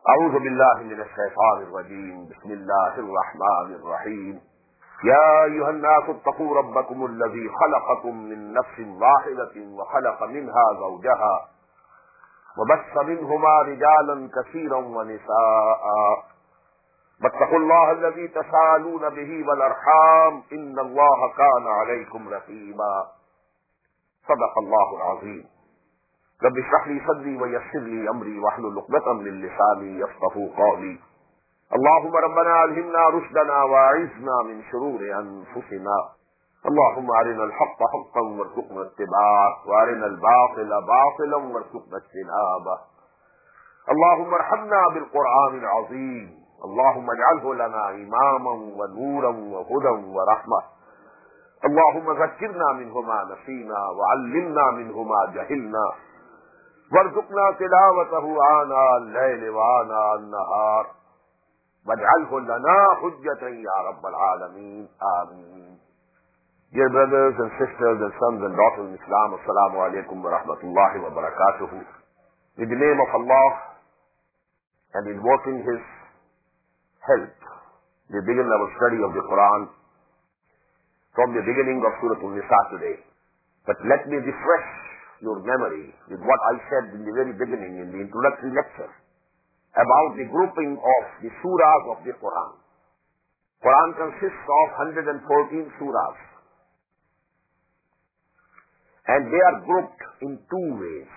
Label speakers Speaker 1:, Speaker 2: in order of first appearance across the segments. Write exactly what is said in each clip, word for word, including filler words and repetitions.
Speaker 1: أعوذ بالله من الشيطان الرجيم بسم الله الرحمن الرحيم يا أيها الناس اتقوا ربكم الذي خلقكم من نفس واحدة وخلق منها زوجها وبث منهما رجالا كثيرا ونساء واتقوا الله الذي تساءلون به والأرحام إن الله كان عليكم رقيبا صدق الله العظيم رب اشرح لي صدري ويسر لي امري واحلل عقدة من لساني يفقهوا قولي اللهم ربنا الهمنا رشدنا واعذنا من شرور انفسنا اللهم ارنا الحق حقا وارزقنا اتباعه وارنا الباطل باطلا وارزقنا اجتنابه اللهم ارحمنا بالقرآن العظيم اللهم اجعله لنا اماما ونورا وهدى ورحمة اللهم ذكرنا منه ما نسينا وعلمنا منه ما جهلنا وارزقنا تلاوته آناء الليل وآناء النهار واجعله لنا حجة يا رب العالمين آمين. Dear brothers and sisters and sons and daughters in Islam, Assalamu alaikum wa rahmatullahi wa barakatuhu. In the name of Allah and invoking His help, we begin our study of the Quran from the beginning of Surah An-Nisa today. But let me refresh your memory with what I said in the very beginning in the introductory lecture about the grouping of the surahs of the Quran. Quran consists of one hundred fourteen surahs, and they are grouped in two ways.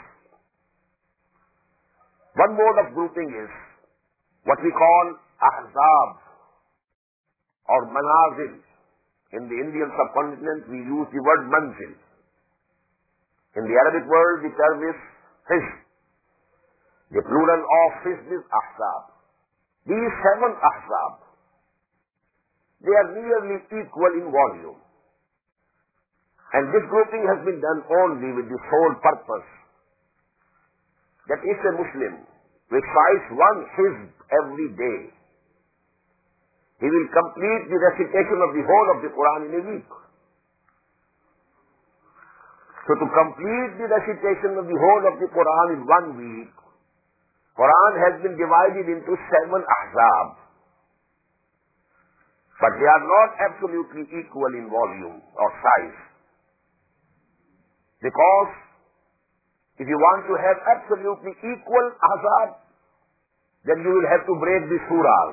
Speaker 1: One mode of grouping is what we call ahzab or manazil. In the Indian subcontinent we use the word manzil. In the Arabic world, the term is hizb. The plural of hizb is ahzab. These seven ahzab, they are nearly equal in volume. And this grouping has been done only with the sole purpose that if a Muslim recites one hizb every day, he will complete the recitation of the whole of the Quran in a week. So to complete the recitation of the whole of the Quran in one week, Quran has been divided into seven ahzab. But they are not absolutely equal in volume or size. Because if you want to have absolutely equal ahzab, then you will have to break the surahs.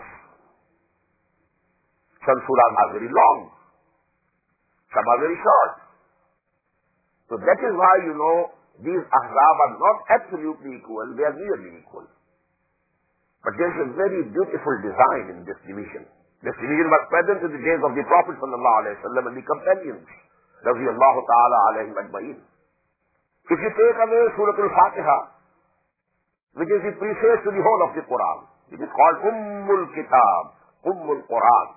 Speaker 1: Some surahs are very long. Some are very short. So that is why, you know, these ahzab are not absolutely equal, they are nearly equal. But there is a very beautiful design in this division. This division was present in the days of the Prophet sallallahu alaihi wasallam and the companions, radiyallahu ta'ala alayhim ajma'in. If you take away Surah Al-Fatiha, which is the preface to the whole of the Quran, it is called Ummul Kitab, Ummul Quran.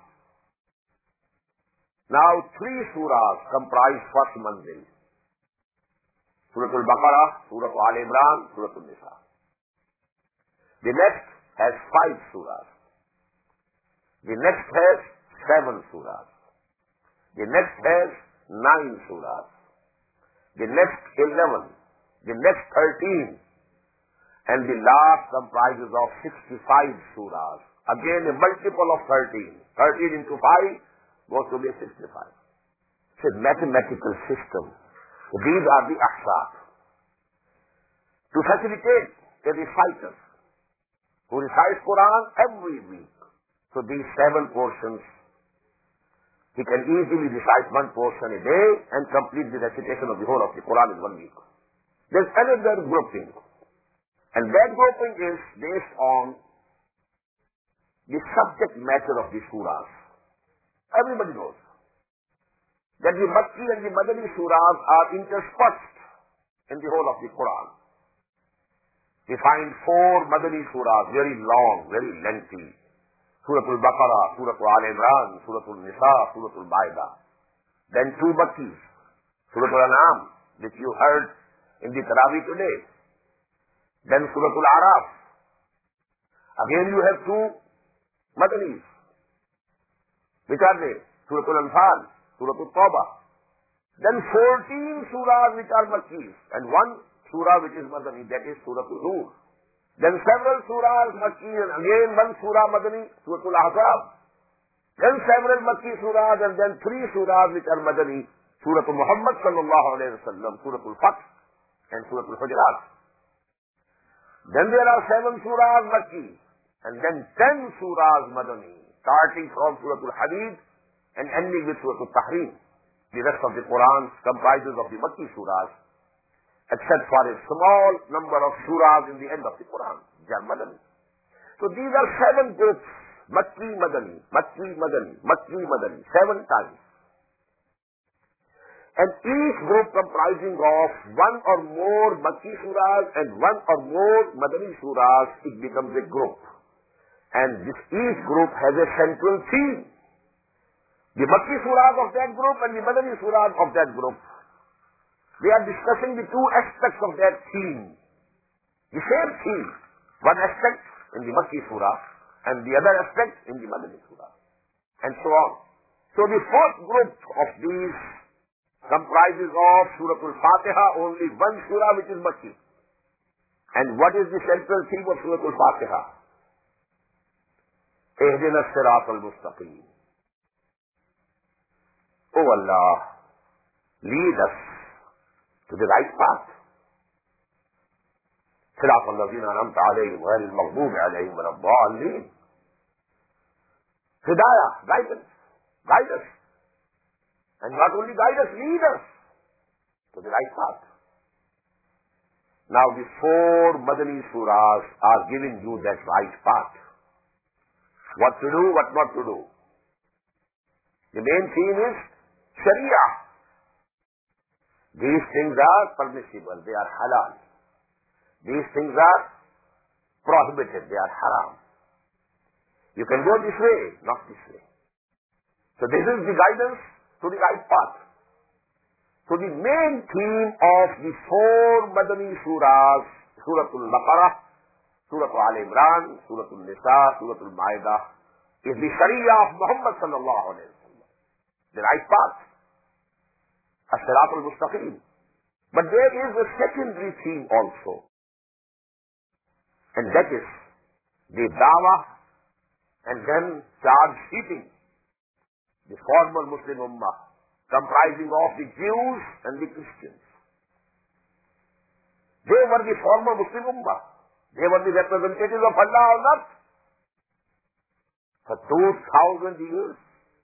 Speaker 1: Now three surahs comprise first manzil. Surah Al-Baqarah, Surah Al-Imran, Surah Al-Nisa. The next has five surahs. The next has seven surahs. The next has nine surahs. The next eleven. The next thirteen. And the last comprises of sixty-five surahs. Again a multiple of thirteen. thirteen into five goes to be sixty-five. It's a mathematical system. These are the ahzab. To facilitate the reciters who recite Quran every week. So these seven portions, he can easily recite one portion a day and complete the recitation of the whole of the Quran in one week. There's another grouping. And that grouping is based on the subject matter of the surahs. Everybody knows that the Makki and the Madani surahs are interspersed in the whole of the Quran. We find four Madani surahs, very long, very lengthy. Surah Al-Baqarah, Surah Al-Imran, Surah Al-Nisa, Surah Al-Ma'idah. Then two Makkis, Surah Al-An'am, which you heard in the Taraweeh today. Then Surah Al-Araf. Again you have two Madanis. Which are they? Surah Al-Anfal, Surah Al-Tawbah. Then fourteen surahs which are Makkis, and one surah which is Madani, that is Surah Al-Nur. Then several surahs Makki, and again one surah Madani, Surah Al-Ahzab. Then several Makki surahs, and then three surahs which are Madani, Surah Muhammad sallallahu alayhi wa sallam, Surah Al-Fath, and Surah Al-Hujurat. Then there are seven surahs Makki, and then ten surahs Madani, starting from Surah Al-Hadid and ending with Surah Al-Tahrim. The rest of the Quran comprises of the Makki surahs, except for a small number of surahs in the end of the Quran. They are Madani. So these are seven groups. Makki Madani, Makki Madani, Makki Madani, seven times. And each group comprising of one or more Makki surahs and one or more Madani surahs, it becomes a group. And this each group has a central theme. The Makki surahs of that group and the Madani surahs of that group, they are discussing the two aspects of that theme. The same theme. One aspect in the Makki surah and the other aspect in the Madani surah. And so on. So the fourth group of these comprises of Surah Al-Fatiha, only one surah which is Makki. And what is the central theme of Surah Al-Fatiha? Ihdina as-sirat al-mustaqim. Oh Allah, lead us to the right path. صراط الذين أنعمت عليهم غير المغضوب عليهم ولا الضالين. Hidayah, guidance, guide us. And not only guide us, lead us to the right path. Now the four Madani surahs are giving you that right path. What to do, what not to do. The main theme is Sharia. These things are permissible, they are halal. These things are prohibited, they are haram. You can go this way, not this way. So this is the guidance to the right path. So the main theme of the four Madani surahs, Surah Al-Baqarah, Surah Al-Imran, Surah Al-Nisa, Surah Al-Ma'idah, is the Sharia of Muhammad sallallahu alayhi wa sallam. The right path. As-sirat al-mustaqim. But there is a secondary theme also. And that is the dawah and then charge sheeting. The former Muslim Ummah, comprising of the Jews and the Christians. They were the former Muslim Ummah. They were the representatives of Allah on earth for two thousand years.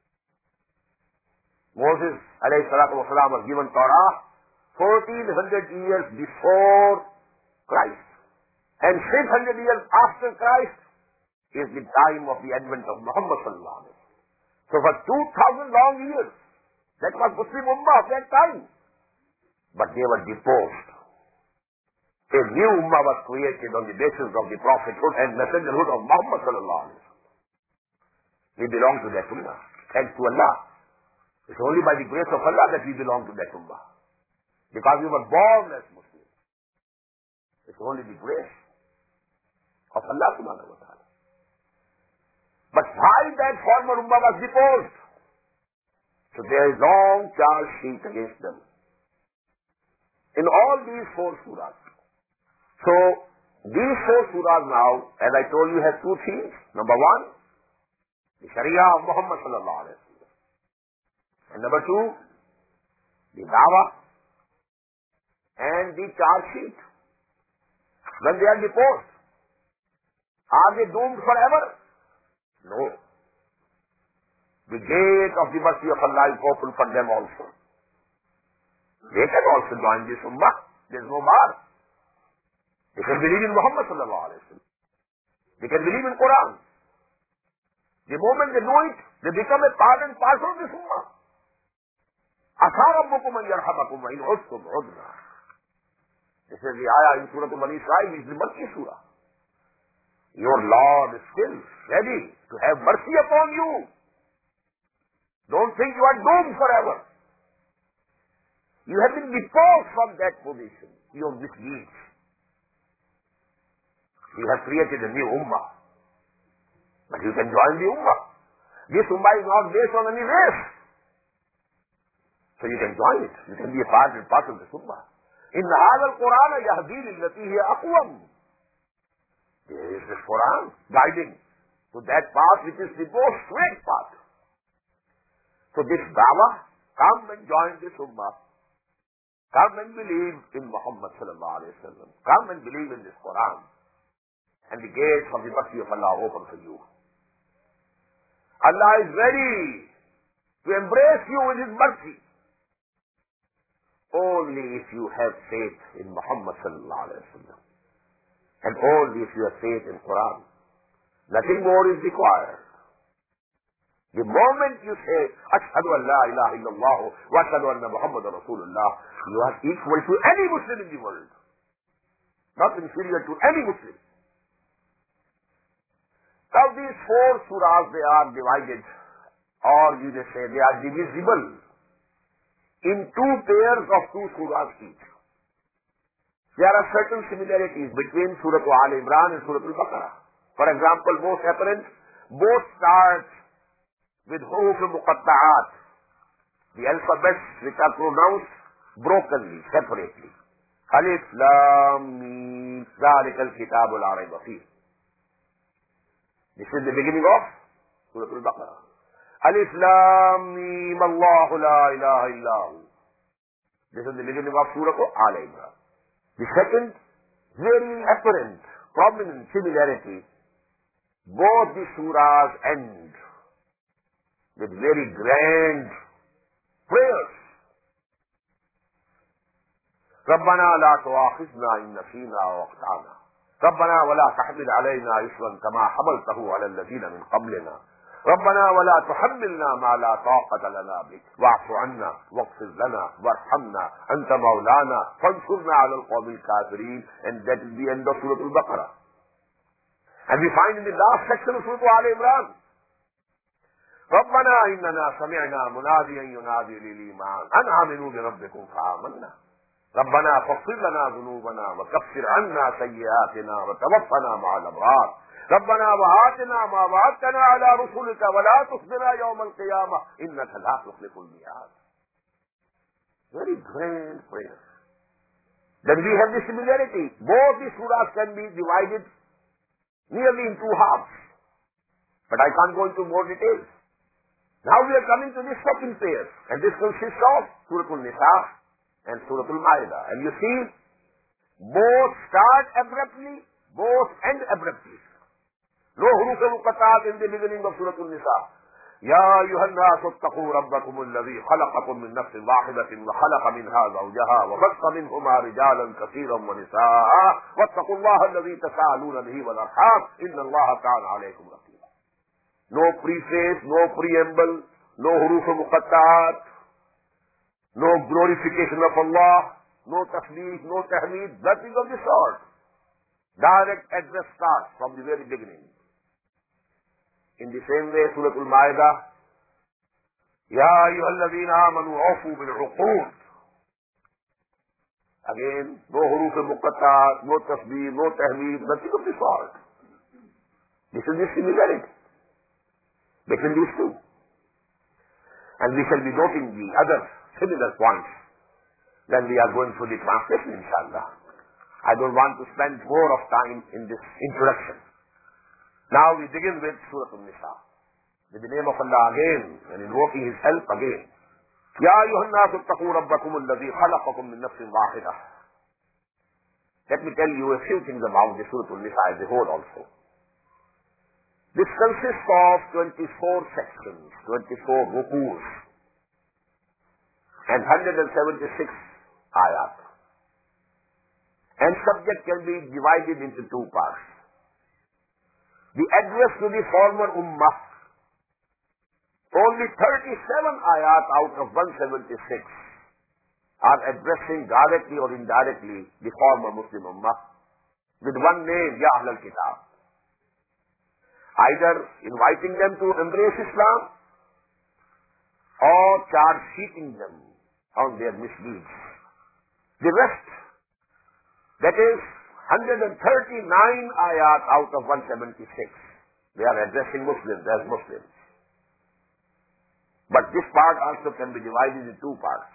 Speaker 1: Moses alayhi salatu wasalam was given Torah fourteen hundred years before Christ. And six hundred years after Christ is the time of the advent of Muhammad sallallahu alaihi wasallam. So for two thousand long years, that was Muslim Ummah of that time. But they were deposed. A new Ummah was created on the basis of the prophethood and messengerhood of Muhammad sallallahu alaihi wasallam. We belong to that Ummah. Thanks to Allah. It's only by the grace of Allah that we belong to that Ummah. Because we were born as Muslims. It's only the grace of Allah subhanahu wa ta'ala. But why that former Ummah was deposed? So there is long charge sheet against them. In all these four surahs. So these four surahs now, as I told you, have two themes. Number one, the Sharia of Muhammad sallallahu alaihi wasallam. And number two, the dawah and the charge sheet. When they are deposed, are they doomed forever? No. The gate of the mercy of Allah is open for them also. They can also join this ummah. There is no bar. They can believe in Muhammad sallallahu alaihi wasallam. They can believe in Quran. The moment they do it, they become a part and parcel of this ummah. Asa rabbukum an yarhamakum wa in ustum udna. This is the ayah in Surah Bani Israel, which is the Makki surah. Your Lord is still ready to have mercy upon you. Don't think you are doomed forever. You have been deposed from that position. Your misdeeds. You have created a new ummah. But you can join the ummah. This ummah is not based on any race. So you can join it. You can be a part and parcel of this ummah. إن هذا القرآن يهدي للتي هي أقوم. There is the Quran guiding to that path which is the most straight path. So this dawah, come and join this ummah. Come and believe in Muhammad sallallahu alayhi wa sallam. Come and believe in this Quran. And the gates of the mercy of Allah open for you. Allah is ready to embrace you with His mercy. Only if you have faith in Muhammad sallallahu alayhi wa sallam. And only if you have faith in Quran. Nothing more is required. The moment you say, Ashhadu an la ilaha illallah wa ashhadu anna Muhammadan Rasulullah, you are equal to any Muslim in the world. Not inferior to any Muslim. Now these four surahs, they are divided, or you may say they are divisible in two pairs of two surahs each. There are certain similarities between Surah Al-Imran and Surah Al-Baqarah. For example, most apparent, both start with huruf muqatta'at, the alphabets which are pronounced brokenly, separately. Alif, Lam, Mim, ذَلِكَ الْكِتَابُ لَا رَيْبَ فِيهِ. This is the beginning of Surah Al-Baqarah. Alif, Lam, Mim, Allahu la ilaha illahu. This is the beginning of Surah Al-Imran. The second, very apparent, prominent similarity, both the surahs end with very grand prayers. رَبَّنَا لَا تُؤَاخِذْنَا إِن نَّسِينَا وَأَخْطَأْنَا رَبَّنَا وَلَا تَحْمِلْ عَلَيْنَا إِصْرًا كَمَا حَمَلْتَهُ عَلَى الَّذِينَ مِن قَبْلِنَا رَبَّنَا وَلَا تُحَمِّلْنَا مَا لَا طَاقَةَ لَنَا بِهِ وَاعْفُ عَنَّا وَاغْفِرْ لَنَا وَارْحَمْنَا أَنْتَ مَوْلَانَا فَانصُرْنَا عَلَى الْقَوْمِ الْكَافِرِينَ. And that is the end of Surah Al-Baqarah. And we find in the last section of Surah Al-Imran, رَبَّنَا إِنَّنَا سَمِعْنَا مُنَادِيًا يُنَادِي لِلْإِيمَانِ أَنْ آمِنُوا بِرَبِّكُمْ فَآمَنَّا رَبَّنَا فَاغْفِرْ لَنَا ذُنُوبَنَا وَكَفِّرْ عَنَّا سَيِّئَاتِنَا وَتَوَفَّنَا مَعَ الْأَبْرَارِ رَبَّنَا وَآتِنَا مَا وَعَدتَّنَا عَلَى رُسُلِكَ وَلَا تُخْزِنَا يَوْمَ الْقِيَامَةِ إِنَّكَ لَا تُخْلِفُ الْمِيعَادَ. Very grand prayer. Then we have the similarity. Both the surahs can be divided nearly in two halves. But I can't go into more details. Now we are coming to the second pair. And this consists of Surah Al-Nisa and Surah Al-Ma'idah. And you see, both start abruptly, both end abruptly. No huruf muqatta'at in the beginning of Surah Al-Nisa. يا أيها الناس اتقوا ربكم الذي خلقكم من نفس واحدة وخلق منها زوجها وبث منهما رجالا كثيرا ونساء واتقوا الله الذي تساءلون به والأرحام إن الله كان عليكم رقيبا. No preface, no preamble, no huruf muqatta'at, no glorification of Allah, no tasbih, no tahmeed, nothing of the sort. Direct address starts from the very beginning. In the same way, Surah Al-Ma'idah, يَا أَيُّهَا الَّذِينَ آمَنُوا أَوْفُوا بِالْعُقُودِ. Again, no huruf muqatta'at, no tasbih, no tahmeed, nothing of the sort. This is the similarity between these two. And we shall be noting the other similar points when we are going through the translation, inshallah. I don't want to spend more of time in this introduction. Now we begin with Surah Al-Nisa. With the name of Allah again, and invoking His help again. يَا أَيُّهَا النَّاسُ اتَّقُوا رَبَّكُمُ الَّذِي خَلَقَكُم مِّن نَّفْسٍ وَاحِدَةٍ. Let me tell you a few things about the Surah Al-Nisa as a whole also. This consists of twenty-four sections, twenty-four rukus, and one hundred seventy-six ayat. And subject can be divided into two parts. The address to the former ummah, only thirty-seven ayat out of one hundred seventy-six are addressing directly or indirectly the former Muslim ummah with one name, Ya Ahl al-Kitab. Either inviting them to embrace Islam or charge sheeting them on their misdeeds. The rest, that is one hundred thirty-nine ayat out of one hundred seventy-six, they are addressing Muslims as Muslims. But this part also can be divided in two parts.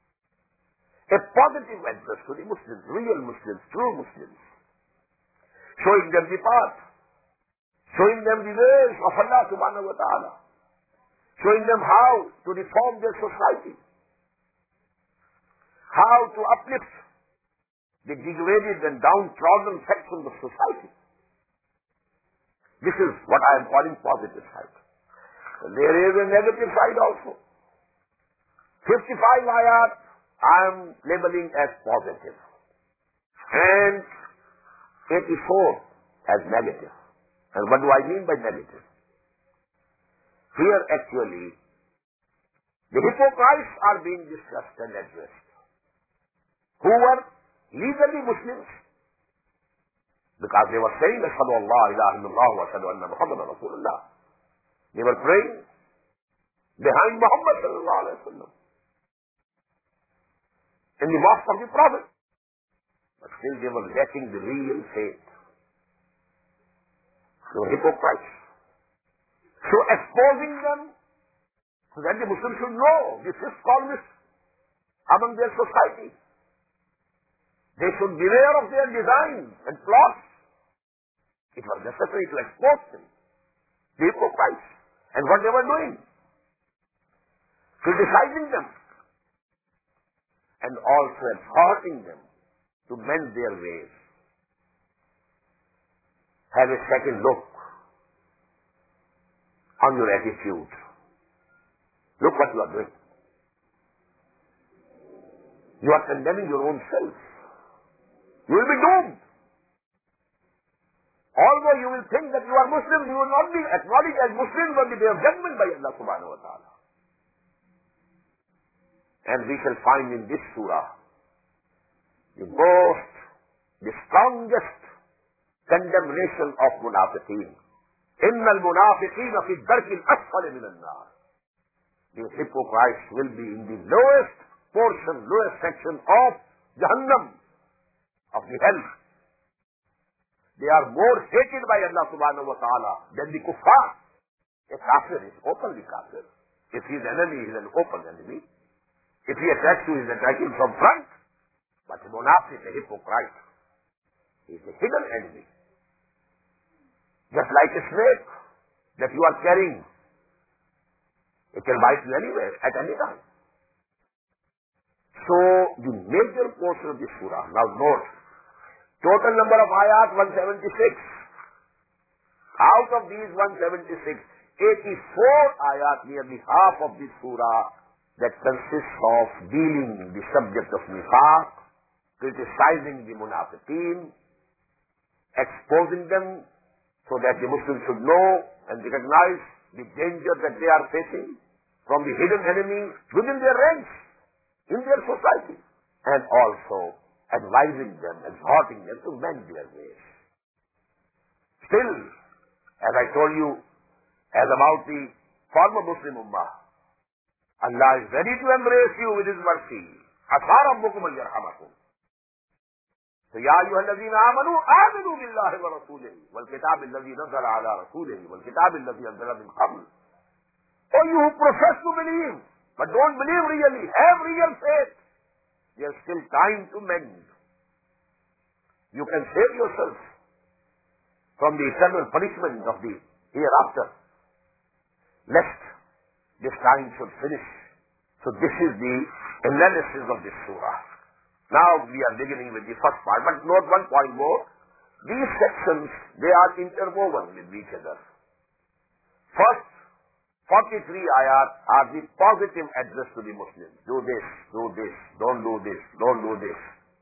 Speaker 1: A positive address to the Muslims, real Muslims, true Muslims. showing them the path, showing them the ways of Allah subhanahu wa ta'ala, showing them how to reform their society, how to uplift the degraded and downtrodden sections of society. This is what I am calling positive side. And there is a negative side also. fifty-five ayat I am labeling as positive, and eighty-four as negative. And what do I mean by negative? Here actually, the hypocrites are being discussed and addressed, who were legally Muslims, because they were saying, Ashhadu an la ilaha illallah wa ashhadu anna Muhammadan Rasulullah. They were praying behind Muhammad sallallahu alayhi wa sallam in the mosque of the Prophet. But still they were lacking the real faith. They were hypocrites. So exposing them so that the Muslims should know the fifth columnist among their society. They should beware of their designs and plots. It was necessary to expose them, the hypocrites, and what they were doing, criticizing them, and also exhorting them to mend their ways. Have a second look on your attitude. Look what you are doing. You are condemning your own self. You will be doomed. Although you will think that you are Muslim, you will not be acknowledged as Muslims on the day of judgment by Allah subhanahu wa ta'ala. And we shall find in this surah the most, the strongest condemnation of munafiqeen. Inna al-munafiqeen fi ad-darki al-asfal min an-nar. The hypocrites will be in the lowest portion, lowest section of Jahannam, of the hell. They are more hated by Allah subhanahu wa ta'ala than the kuffar. A kafir is openly kafir. If his enemy is an open enemy, if he attacks you, he is attacking from front. But a munafiq, a hypocrite, he is a hidden enemy. Just like a snake that you are carrying, it can bite you anywhere, at any time. So, the major portion of this surah, now note, total number of ayat, one seventy-six. Out of these one seventy-six, eighty-four ayat, nearly half of this surah, that consists of dealing the subject of nifaq, criticizing the munafiqeen, exposing them so that the Muslims should know and recognize the danger that they are facing from the hidden enemy within their ranks, in their society, and also advising them, exhorting them to mend their ways. Still, as I told you, as about the former Muslim Ummah, Allah is ready to embrace you with His mercy. عَسَىٰ رَبُّكُمْ أَن يَرْحَمَكُمْ. So, يَا أَيُّهَا الَّذِينَ آمَنُوا آمِنُوا بِاللَّهِ وَرَسُولِهِ وَالْكِتَابِ الَّذِي نَزَّلَ عَلَىٰ رَسُولِهِ وَالْكِتَابِ الَّذِي أَنزَلَ مِنْ قَبْلِ. Oh, you who profess to believe, but don't believe really, have real faith. There's still time to mend. You can save yourself from the eternal punishment of the hereafter, lest this time should finish. So this is the analysis of this surah. Now we are beginning with the first part, but note one point more. These sections, they are interwoven with each other. First, forty-three ayat are the positive address to the Muslims. Do this, do this, don't do this, don't do this.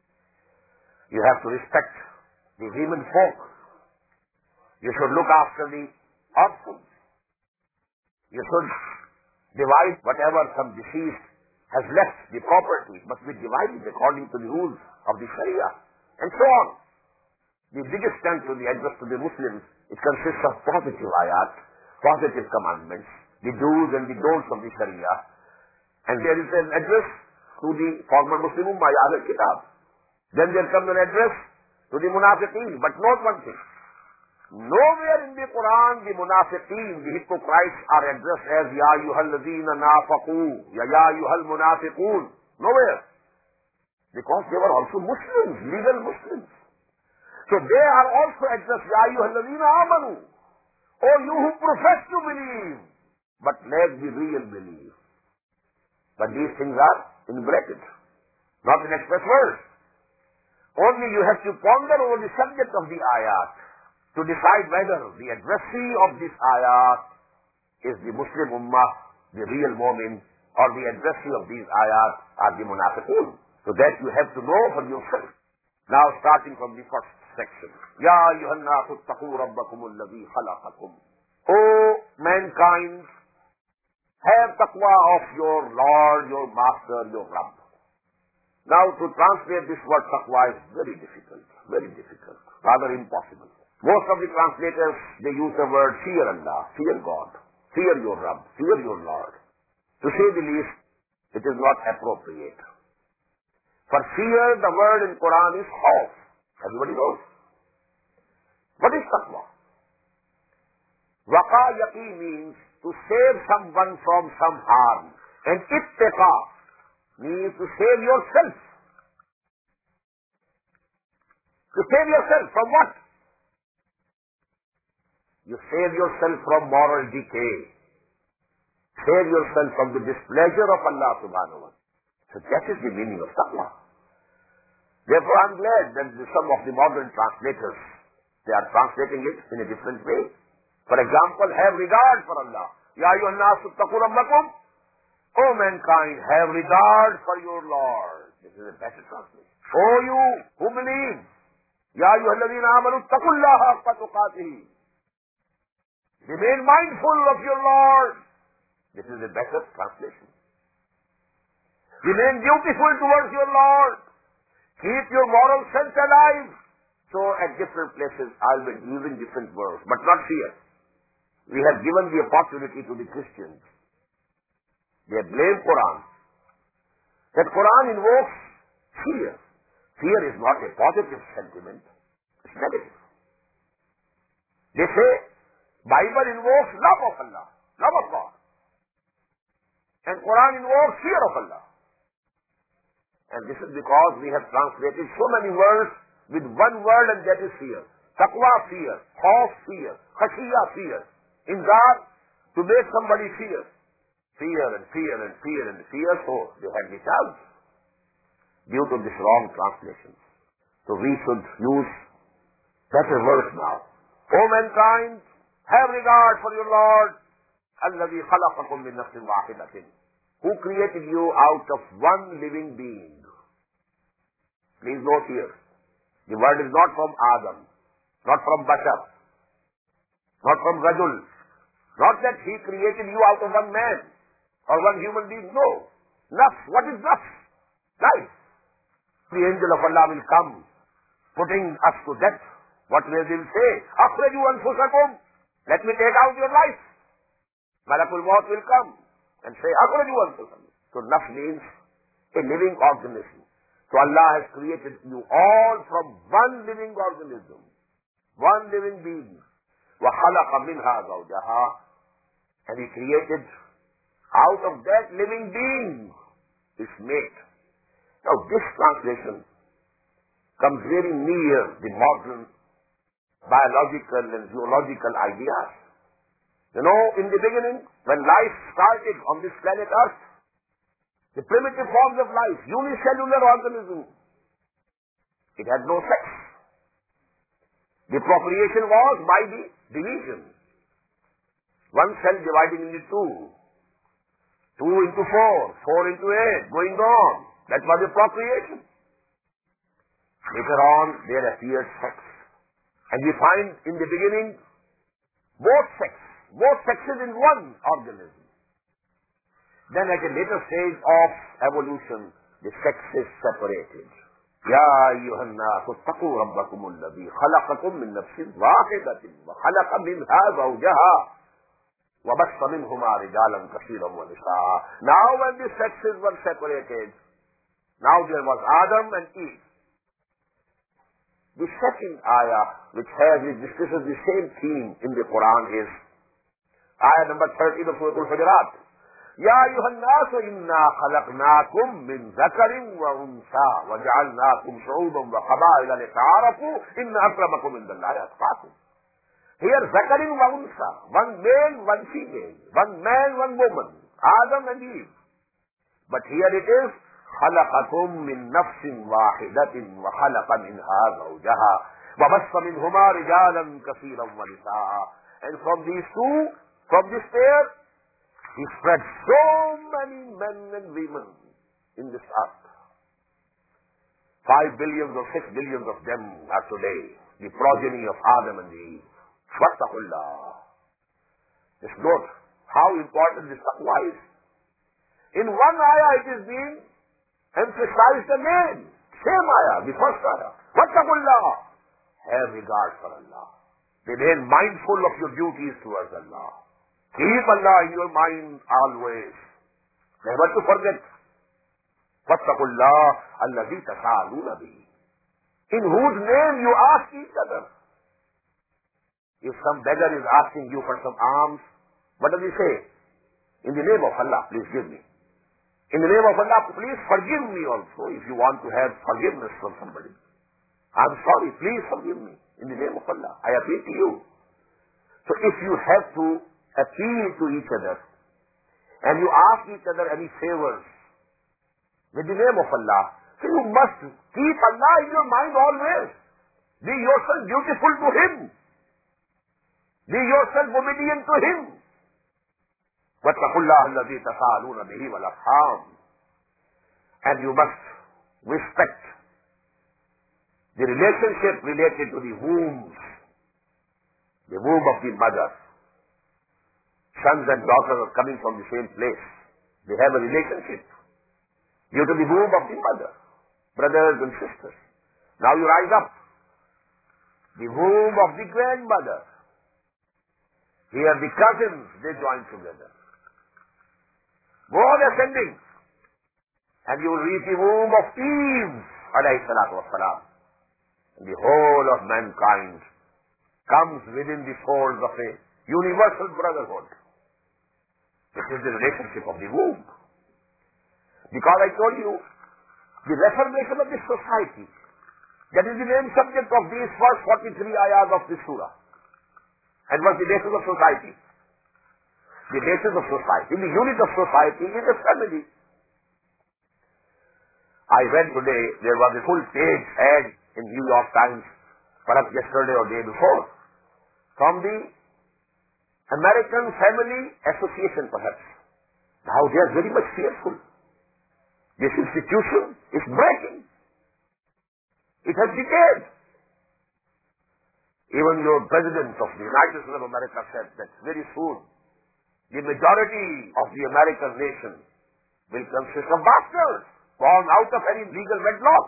Speaker 1: You have to respect the women folk. You should look after the orphans. You should divide whatever some deceased has left, the property, must be divided according to the rules of the Sharia, and so on. The biggest strength to the address to the Muslims, it consists of positive ayat, positive commandments, the do's and the don'ts of the Sharia, and there is an address to the former Muslim Ummah, Ahl al-Kitab. Then there comes an address to the munafiqeen. But note one thing. Nowhere in the Quran the munafiqeen, the hypocrites, are addressed as Ya ayyuhal ladhina nafaqu, Ya ya ayyuhal munafiqun. Nowhere. Because they were also Muslims, legal Muslims. So they are also addressed, Ya ayyuhalladhina amanu. Oh, you who profess to believe, but lack the real belief. But these things are in brackets, not in express words. Only you have to ponder over the subject of the ayat to decide whether the addressee of this ayat is the Muslim ummah, the real mu'min, or the addressee of these ayat are the munafiqun. So that you have to know for yourself. Now starting from the first section. Ya ayyuhan nasu ittaqu rabbakum alladhi khalaqakum. O mankind, have taqwa of your Lord, your Master, your Rabb. Now to translate this word taqwa is very difficult, very difficult, rather impossible. Most of the translators, they use the word fear Allah, fear God, fear your Rabb, fear your Lord. To say the least, it is not appropriate. For fear, the word in Quran is khawf. Everybody knows. What is taqwa? Waqa yaqi means to save someone from some harm. And ittaqa means to save yourself. To save yourself from what? You save yourself from moral decay. Save yourself from the displeasure of Allah subhanahu wa ta'ala. So that is the meaning of taqwa. Therefore I am glad that some of the modern translators, they are translating it in a different way. For example, have regard for Allah. Ya ayyuhan nasu ittaqu rabbakum. O mankind, have regard for your Lord. This is a better translation. O you who believe. Ya ayyuhalladhina amanu ittaqullaha haqqa tuqatih. Remain mindful of your Lord. This is a better translation. Remain dutiful towards your Lord. Keep your moral sense alive. So at different places I'll be using different words, but not fear. We have given the opportunity to the Christians. They blame Quran. That Quran invokes fear. Fear is not a positive sentiment. It's negative. They say Bible invokes love of Allah, love of God. And Quran invokes fear of Allah. And this is because we have translated so many words with one word, and that is fear. Taqwa, fear. Khawf, fear. Khashiyya, fear. Inzar, to make somebody fear. Fear and fear and fear and fear. So they had the chance due to this wrong translation. So we should use better words now. O mankind, have regard for your Lord, alladhi khalaqakum min nafsin wahidatin, who created you out of one living being. Please note here, the word is not from Adam, not from Bashar, not from Rajul, not that he created you out of one man or one human being. No. Nafs. What is nafs? Life. The angel of Allah will come, putting us to death. What will they say? Akhraju anfusakum. Let me take out your life. Malakul Maut will come and say, Akhraju anfusakum. So nafs means a living organism. So Allah has created you all from one living organism, one living being. وَخَلَقَ مِنْهَا زَوْجَهَا, and He created out of that living being His mate. Now this translation comes very near the modern biological and zoological ideas. You know, in the beginning, when life started on this planet Earth, the primitive forms of life, unicellular organism, it had no sex. The procreation was by the division. One cell dividing into two, two into four, four into eight, going on. That was the procreation. Later on, there appeared sex. And we find in the beginning, both sex, both sexes in one organism. Then at a later stage of evolution, the sex is separated. Ya ayyuhan nasu ittaqu rabbakum alladhi khalaqakum min nafsin wahidatin wa khalaqa minha zawjaha wa bassa minhuma rijalan kathiran wa nisaa. Now when the sexes were separated, now there was Adam and Eve. The second ayah which has, which discusses the same theme in the Quran is ayah number thirty of Surah Al-Hujurat. Ya ayuhan nasu inna khalaqnakum min zakarin wa unsa wa ja'alnakum shu'uban wa qabaila lita'arafu inna akramakum indallahi atqakum. Here zakarin wa unsa, one male, one female, one man, one woman, Adam and Eve. But here it is, خلقكم من نفس واحدة وخلق منها زوجها وبث منهما رجالا كثيرا ونساء. And from these two, from this pair, he spread so many men and women in this earth. Five billions or six billions of them are today the progeny of Adam and Eve. Fattakullah. Just note how important this taqwa is. In one ayah it is being emphasized again. Same ayah, the first ayah. Fattakullah. Have regard for Allah. Remain mindful of your duties towards Allah. Keep Allah in your mind always. Never to forget. Fattakullah alladhi tasaaluna bihi. In whose name you ask each other. If some beggar is asking you for some alms, what does he say? In the name of Allah, please give me. In the name of Allah, please forgive me also if you want to have forgiveness from somebody. I'm sorry, please forgive me. In the name of Allah, I appeal to you. So if you have to appeal to each other and you ask each other any favors with the name of Allah, so you must keep Allah in your mind always. Be yourself beautiful to Him. Be yourself obedient to Him. وَاتَّقُوا اللَّهَ الَّذِي تَسَأَلُونَ بِهِ وَالْأَرْحَامَ. And you must respect the relationship related to the wombs, the womb of the mother. Sons and daughters are coming from the same place. They have a relationship due to the womb of the mother, brothers and sisters. Now you rise up. The womb of the grandmother. Here the cousins, they join together. Go on ascending. And you will reach the womb of Eve, alayhi salatu wassalam. And the whole of mankind comes within the folds of a universal brotherhood. This is the relationship of the womb. Because I told you, the reformation of this society, that is the main subject of these first forty-three ayahs of this surah. And what's the basis of society? The basis of society, the unit of society is a family. I read today, there was a full page ad in New York Times, perhaps yesterday or day before, from the American Family Association perhaps. Now they are very much fearful. This institution is breaking. It has decayed. Even your President of the United States of America said that very soon the majority of the American nation will consist of bastards born out of any legal wedlock.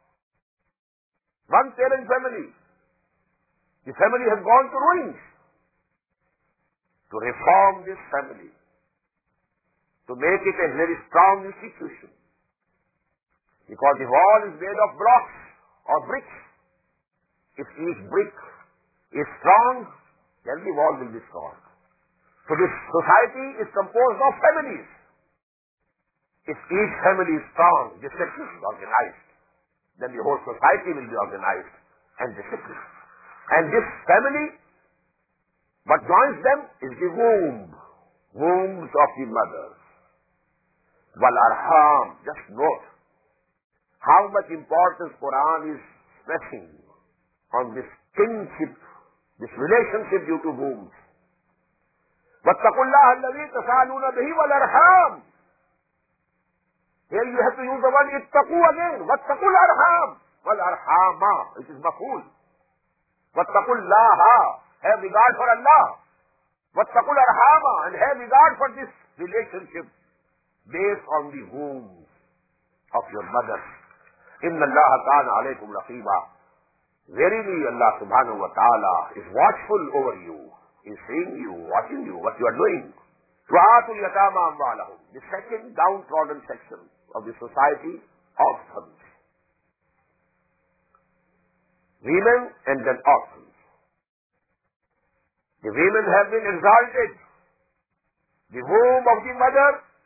Speaker 1: One parent family. The family has gone to ruins. To reform this family, to make it a very strong institution. Because the wall is made of blocks or bricks. If each brick is strong, then the wall will be strong. So this society is composed of families. If each family is strong, disciplined, organized, then the whole society will be organized and disciplined. And this family, what joins them is the womb, wombs of the mothers. Wal arham, just note how much importance Quran is stressing on this kinship, this relationship due to wombs. وَاتَّقُوا اللَّهَ الَّذِي تَسَأَلُونَ بِهِ وَالْأَرْحَامَ. Here you have to use the word ittaqu again. وَاتَّقُوا الْأَرْحَامَ. وَالْأَرْحَامَ. It is maf'ul. وَاتَّقُوا اللَّهَ. Have regard for Allah. وَاتَّقُوا الْأَرْحَامَ. And have regard for this relationship based on the womb of your mother. إِنَّ اللَّهَ كَانَ عَلَيْكُمْ رَقِيبًا. Verily Allah subhanahu wa ta'ala is watchful over you. He is seeing you, watching you, what you are doing. وَآتُوا الْيَتَامَى أَمْوَالَهُمْ. The second downtrodden section of the society, orphans. Women and then orphans. The women have been exalted. The womb of the mother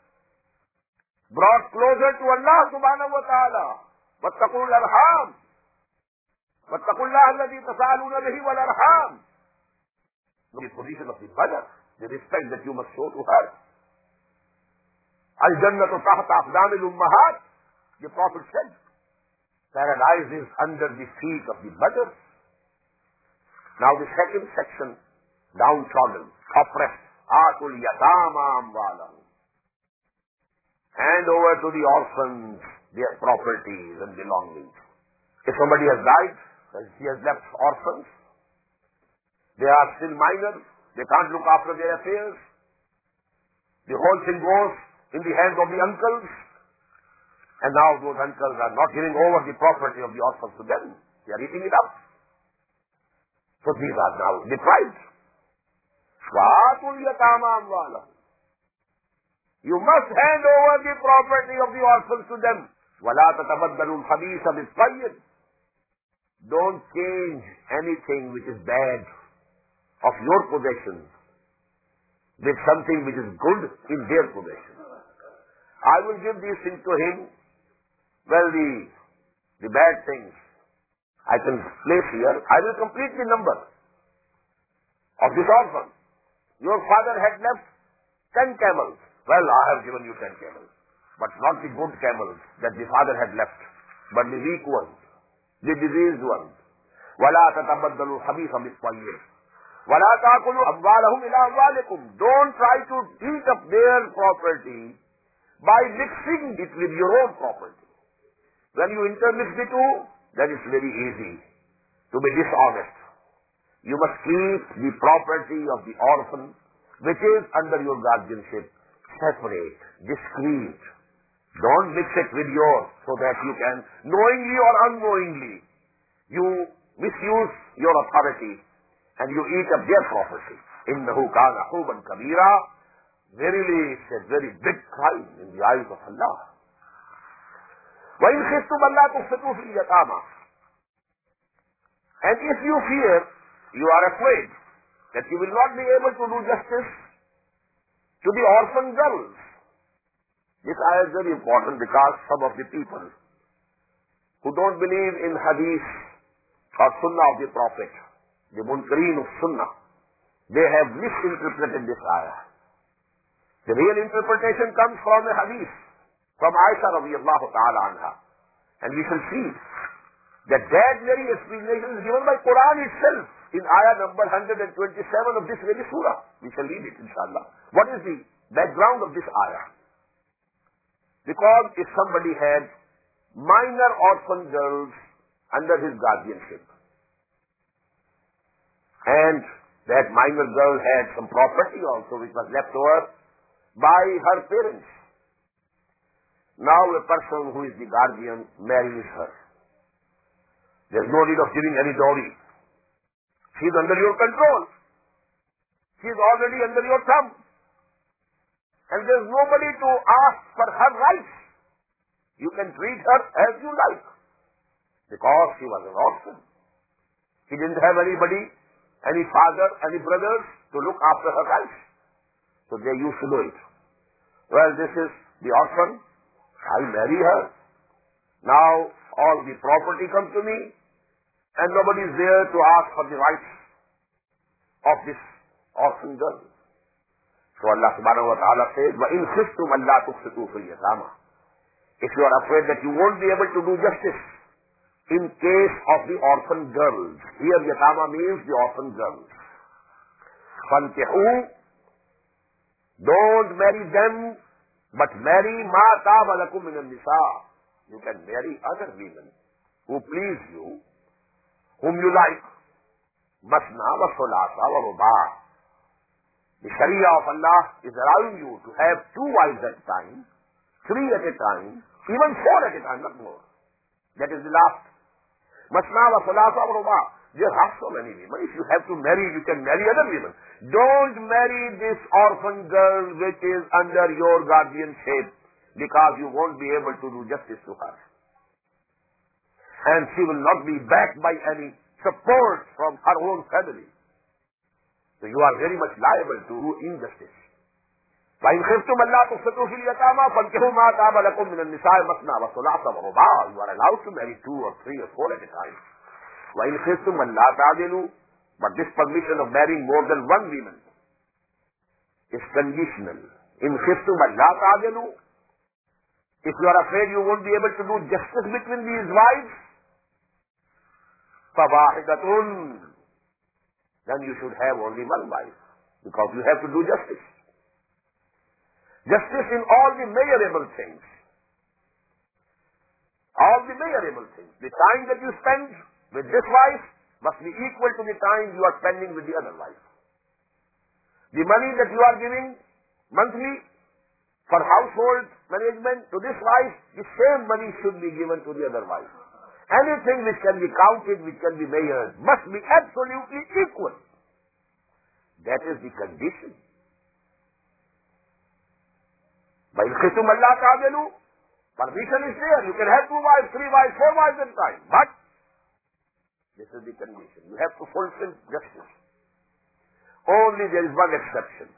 Speaker 1: brought closer to Allah subhanahu wa ta'ala. وَاتَّقُوا الْأَرْحَامَ وَاتَّقُوا اللَّهَ الَّذِي تَسَاءَلُونَ بِهِ وَالْأَرْحَامَ. The position of the mother, the respect that you must show to her. Al-Jannatu tahta aqdam al-ummahat. The Prophet said, paradise is under the feet of the mothers. Now the second section, downtrodden, oppressed. Atul yatama amwalahum. Hand over to the orphans their properties and belongings. If somebody has died, he has left orphans, they are still minors, they can't look after their affairs, the whole thing goes in the hands of the uncles, and now those uncles are not giving over the property of the orphans to them. They are eating it up. So these are now deprived. Vātul yatama amwalahum. You must hand over the property of the orphans to them. وَلَا تَتَبَدَّلُوا الْخَبِيثَ بِالطَّيِّبِ. Don't change anything which is bad of your possession with something which is good in their possession. I will give these things to him. Well, the, the bad things I can place here. I will complete the number of this orphan. Your father had left ten camels. Well, I have given you ten camels. But not the good camels that the father had left, but the weak ones, the diseased ones. وَلَا تَتَبَدَّلُوا الْخَبِيثَ بِالطَّيِّبِ وَلَا تَأْكُلُوا أَمْوَالَهُمْ إِلَىٰ أَمْوَالِكُمْ. Don't try to eat up their property by mixing it with your own property. When you intermix the two, then it's very easy to be dishonest. You must keep the property of the orphan, which is under your guardianship, separate, discreet. Don't mix it with yours so that you can, knowingly or unknowingly, you misuse your authority and you eat up their property. إِنَّهُ كَانَ حُوبًا كَبِيرًا. Verily, it's a very big crime in the eyes of Allah. وَإِنْ خِفْتُمْ أَلَّا تُقْسِطُوا فِي الْيَتَامَى. And if you fear, you are afraid that you will not be able to do justice to the orphan girls. This ayah is very important because some of the people who don't believe in hadith or sunnah of the Prophet, the munkareen of sunnah, they have misinterpreted this ayah. The real interpretation comes from a hadith from Aisha radiallahu ta'ala anha. And we shall see that that very explanation is given by Quran itself in ayah number one hundred twenty-seven of this very surah. We shall read it inshallah. What is the background of this ayah? Because if somebody had minor orphan girls under his guardianship, and that minor girl had some property also which was left over by her parents, now a person who is the guardian marries her. There is no need of giving any dowry. She is under your control. She is already under your thumb. And there is nobody to ask for her rights. You can treat her as you like. Because she was an orphan. She didn't have anybody, any father, any brothers to look after her rights. So they used to do it. Well, this is the orphan. I marry her. Now all the property comes to me. And nobody is there to ask for the rights of this orphan girl. So Allah subhanahu wa ta'ala says, وَإِنْ خِفْتُمْ أَلَّا تُقْسِطُوا فِي الْيَتَامَى. If you are afraid that you won't be able to do justice in case of the orphan girls. Here yatama means the orphan girls. فَانْكِحُوا. Don't marry them, but marry مَا طَابَ لَكُم مِّنَ النِّسَاءِ. You can marry other women who please you, whom you like. Masna wa sulasa wa ruba'. The Sharia of Allah is allowing you to have two wives at a time, three at a time, even four at a time, not more. That is the last. Masna wa sulasa wa ruba'. There are so many women. If you have to marry, you can marry other women. Don't marry this orphan girl which is under your guardianship, because you won't be able to do justice to her. And she will not be backed by any support from her own family. So you are very much liable to do injustice. وَإِنْ خِفْتُمْ أَلَّا تُقْسِطُوا فِي الْيَتَامَى فَانكِحُوا مَا طَابَ لَكُم مِّنَ النِّسَاءِ مَثْنَىٰ وَثُلَاثَ وَرُبَاعَ. You are allowed to marry two or three or four at a time. وَإِنْ خِفْتُمْ أَلَّا تَعْدِلُوا. But this permission of marrying more than one woman is conditional. إِنْ خِفْتُمْ أَلَّا تَعْدِلُوا. If you are afraid you won't be able to do justice between these wives, فَوَاحِدَةٌ. Then you should have only one wife, because you have to do justice. Justice in all the measurable things. All the measurable things. The time that you spend with this wife must be equal to the time you are spending with the other wife. The money that you are giving monthly for household management to this wife, the same money should be given to the other wife. Anything which can be counted, which can be measured, must be absolutely equal. That is the condition. By khittum Allah ta'adilu, permission is there. You can have two wives, three wives, four wives at a time. But this is the condition. You have to fulfill justice. Only there is one exception.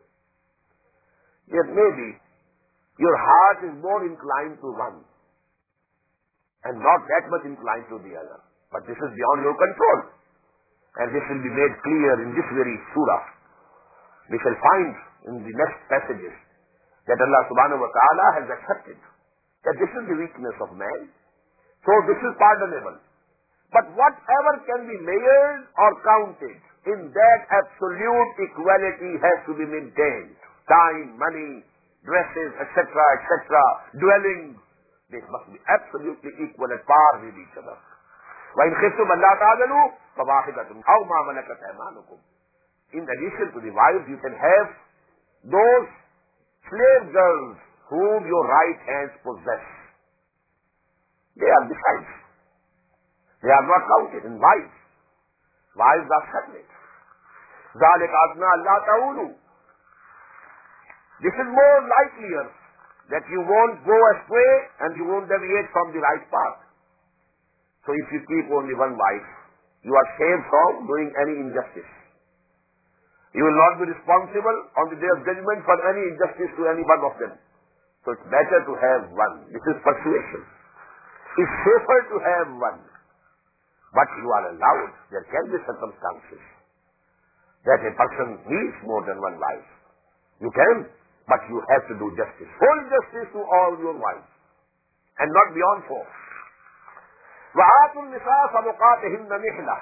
Speaker 1: Yet maybe your heart is more inclined to one and not that much inclined to the other. But this is beyond your control. And this will be made clear in this very surah. We shall find in the next passages that Allah subhanahu wa ta'ala has accepted that this is the weakness of man. So this is pardonable. But whatever can be measured or counted, in that absolute equality has to be maintained. Time, money, dresses, et cetera, et cetera, dwelling, they must be absolutely equal at par with each other. وَإِنْ خِفْتُمْ أَلَّا تَعْدِلُوا فَوَاحِدَةٌ أَوْ مَا مَلَكَتْ أَيْمَانُكُمْ. In addition to the wives, you can have those slave girls whom your right hands possess. They are besides. They are not counted in wives. Wives are separate. ذَلِكَ أَدْنَىٰ أَلَّا تَعُولُوا. This is more likelier that you won't go astray and you won't deviate from the right path. So if you keep only one wife, you are saved from doing any injustice. You will not be responsible on the day of judgment for any injustice to any one of them. So it's better to have one. This is persuasion. It's safer to have one. But you are allowed. There can be circumstances that a person needs more than one wife. You can, but you have to do justice. Full justice to all your wives. And not beyond four. وَآتُوا النِّسَاءَ صَدُقَاتِهِنَّ نِحْلَةً.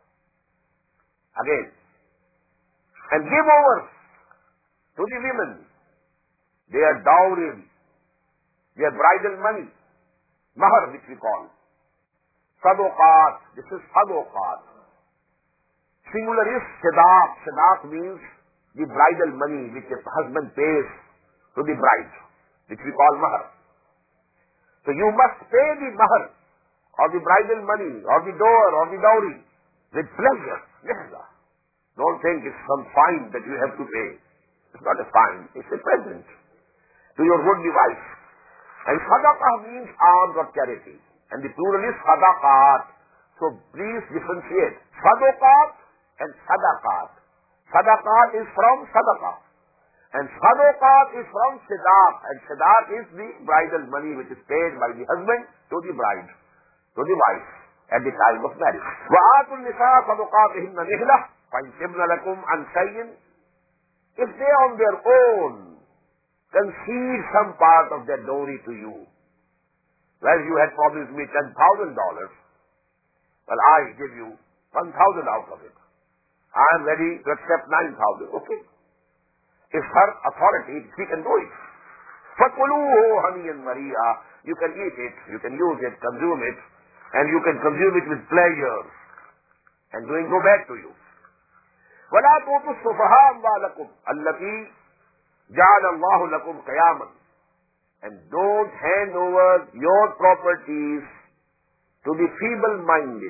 Speaker 1: Again. And give over to the women their dowry, their bridal money, mahar which we call. Sadaqat, this is sadaqat. Singular is sadaq. Sadaq means the bridal money which a husband pays to the bride, which we call mahar. So you must pay the mahar, or the bridal money, or the dower, or the dowry, with pleasure. Nihla. Don't think it's some fine that you have to pay. It's not a fine, it's a present to your would-be wife. And sadaqah means alms or charity. And the plural is sadaqat. So please differentiate sadaqat and sadaqat. Sadaqat is from sadaqah. And sadaqat is from sadaq. And sadaq is the bridal money which is paid by the husband to the bride, to the wife, at the time of marriage. وَآتُوا النِّسَاءَ صَدُقَاتِهِنَّ نِحْلَةً فَإِنْ لَكُمْ عَنْ شَيْءٍ. If they on their own concede some part of their dowry to you, well, you had promised me ten thousand dollars, well, I give you one thousand out of it. I am ready to accept nine thousand. Okay. It's her authority, she can do it. فَكُلُوهُ هَنِيًّا مَرِيئًا. You can eat it, you can use it, consume it, and you can consume it with pleasure, and doing go back to you. وَلَا تُؤْتُوا السُّفَهَاءَ أَمْوَالَكُمْ الَّتِي جَعَلَ اللَّهُ لَكُمْ قِيَامًا. And don't hand over your properties to the feeble-minded.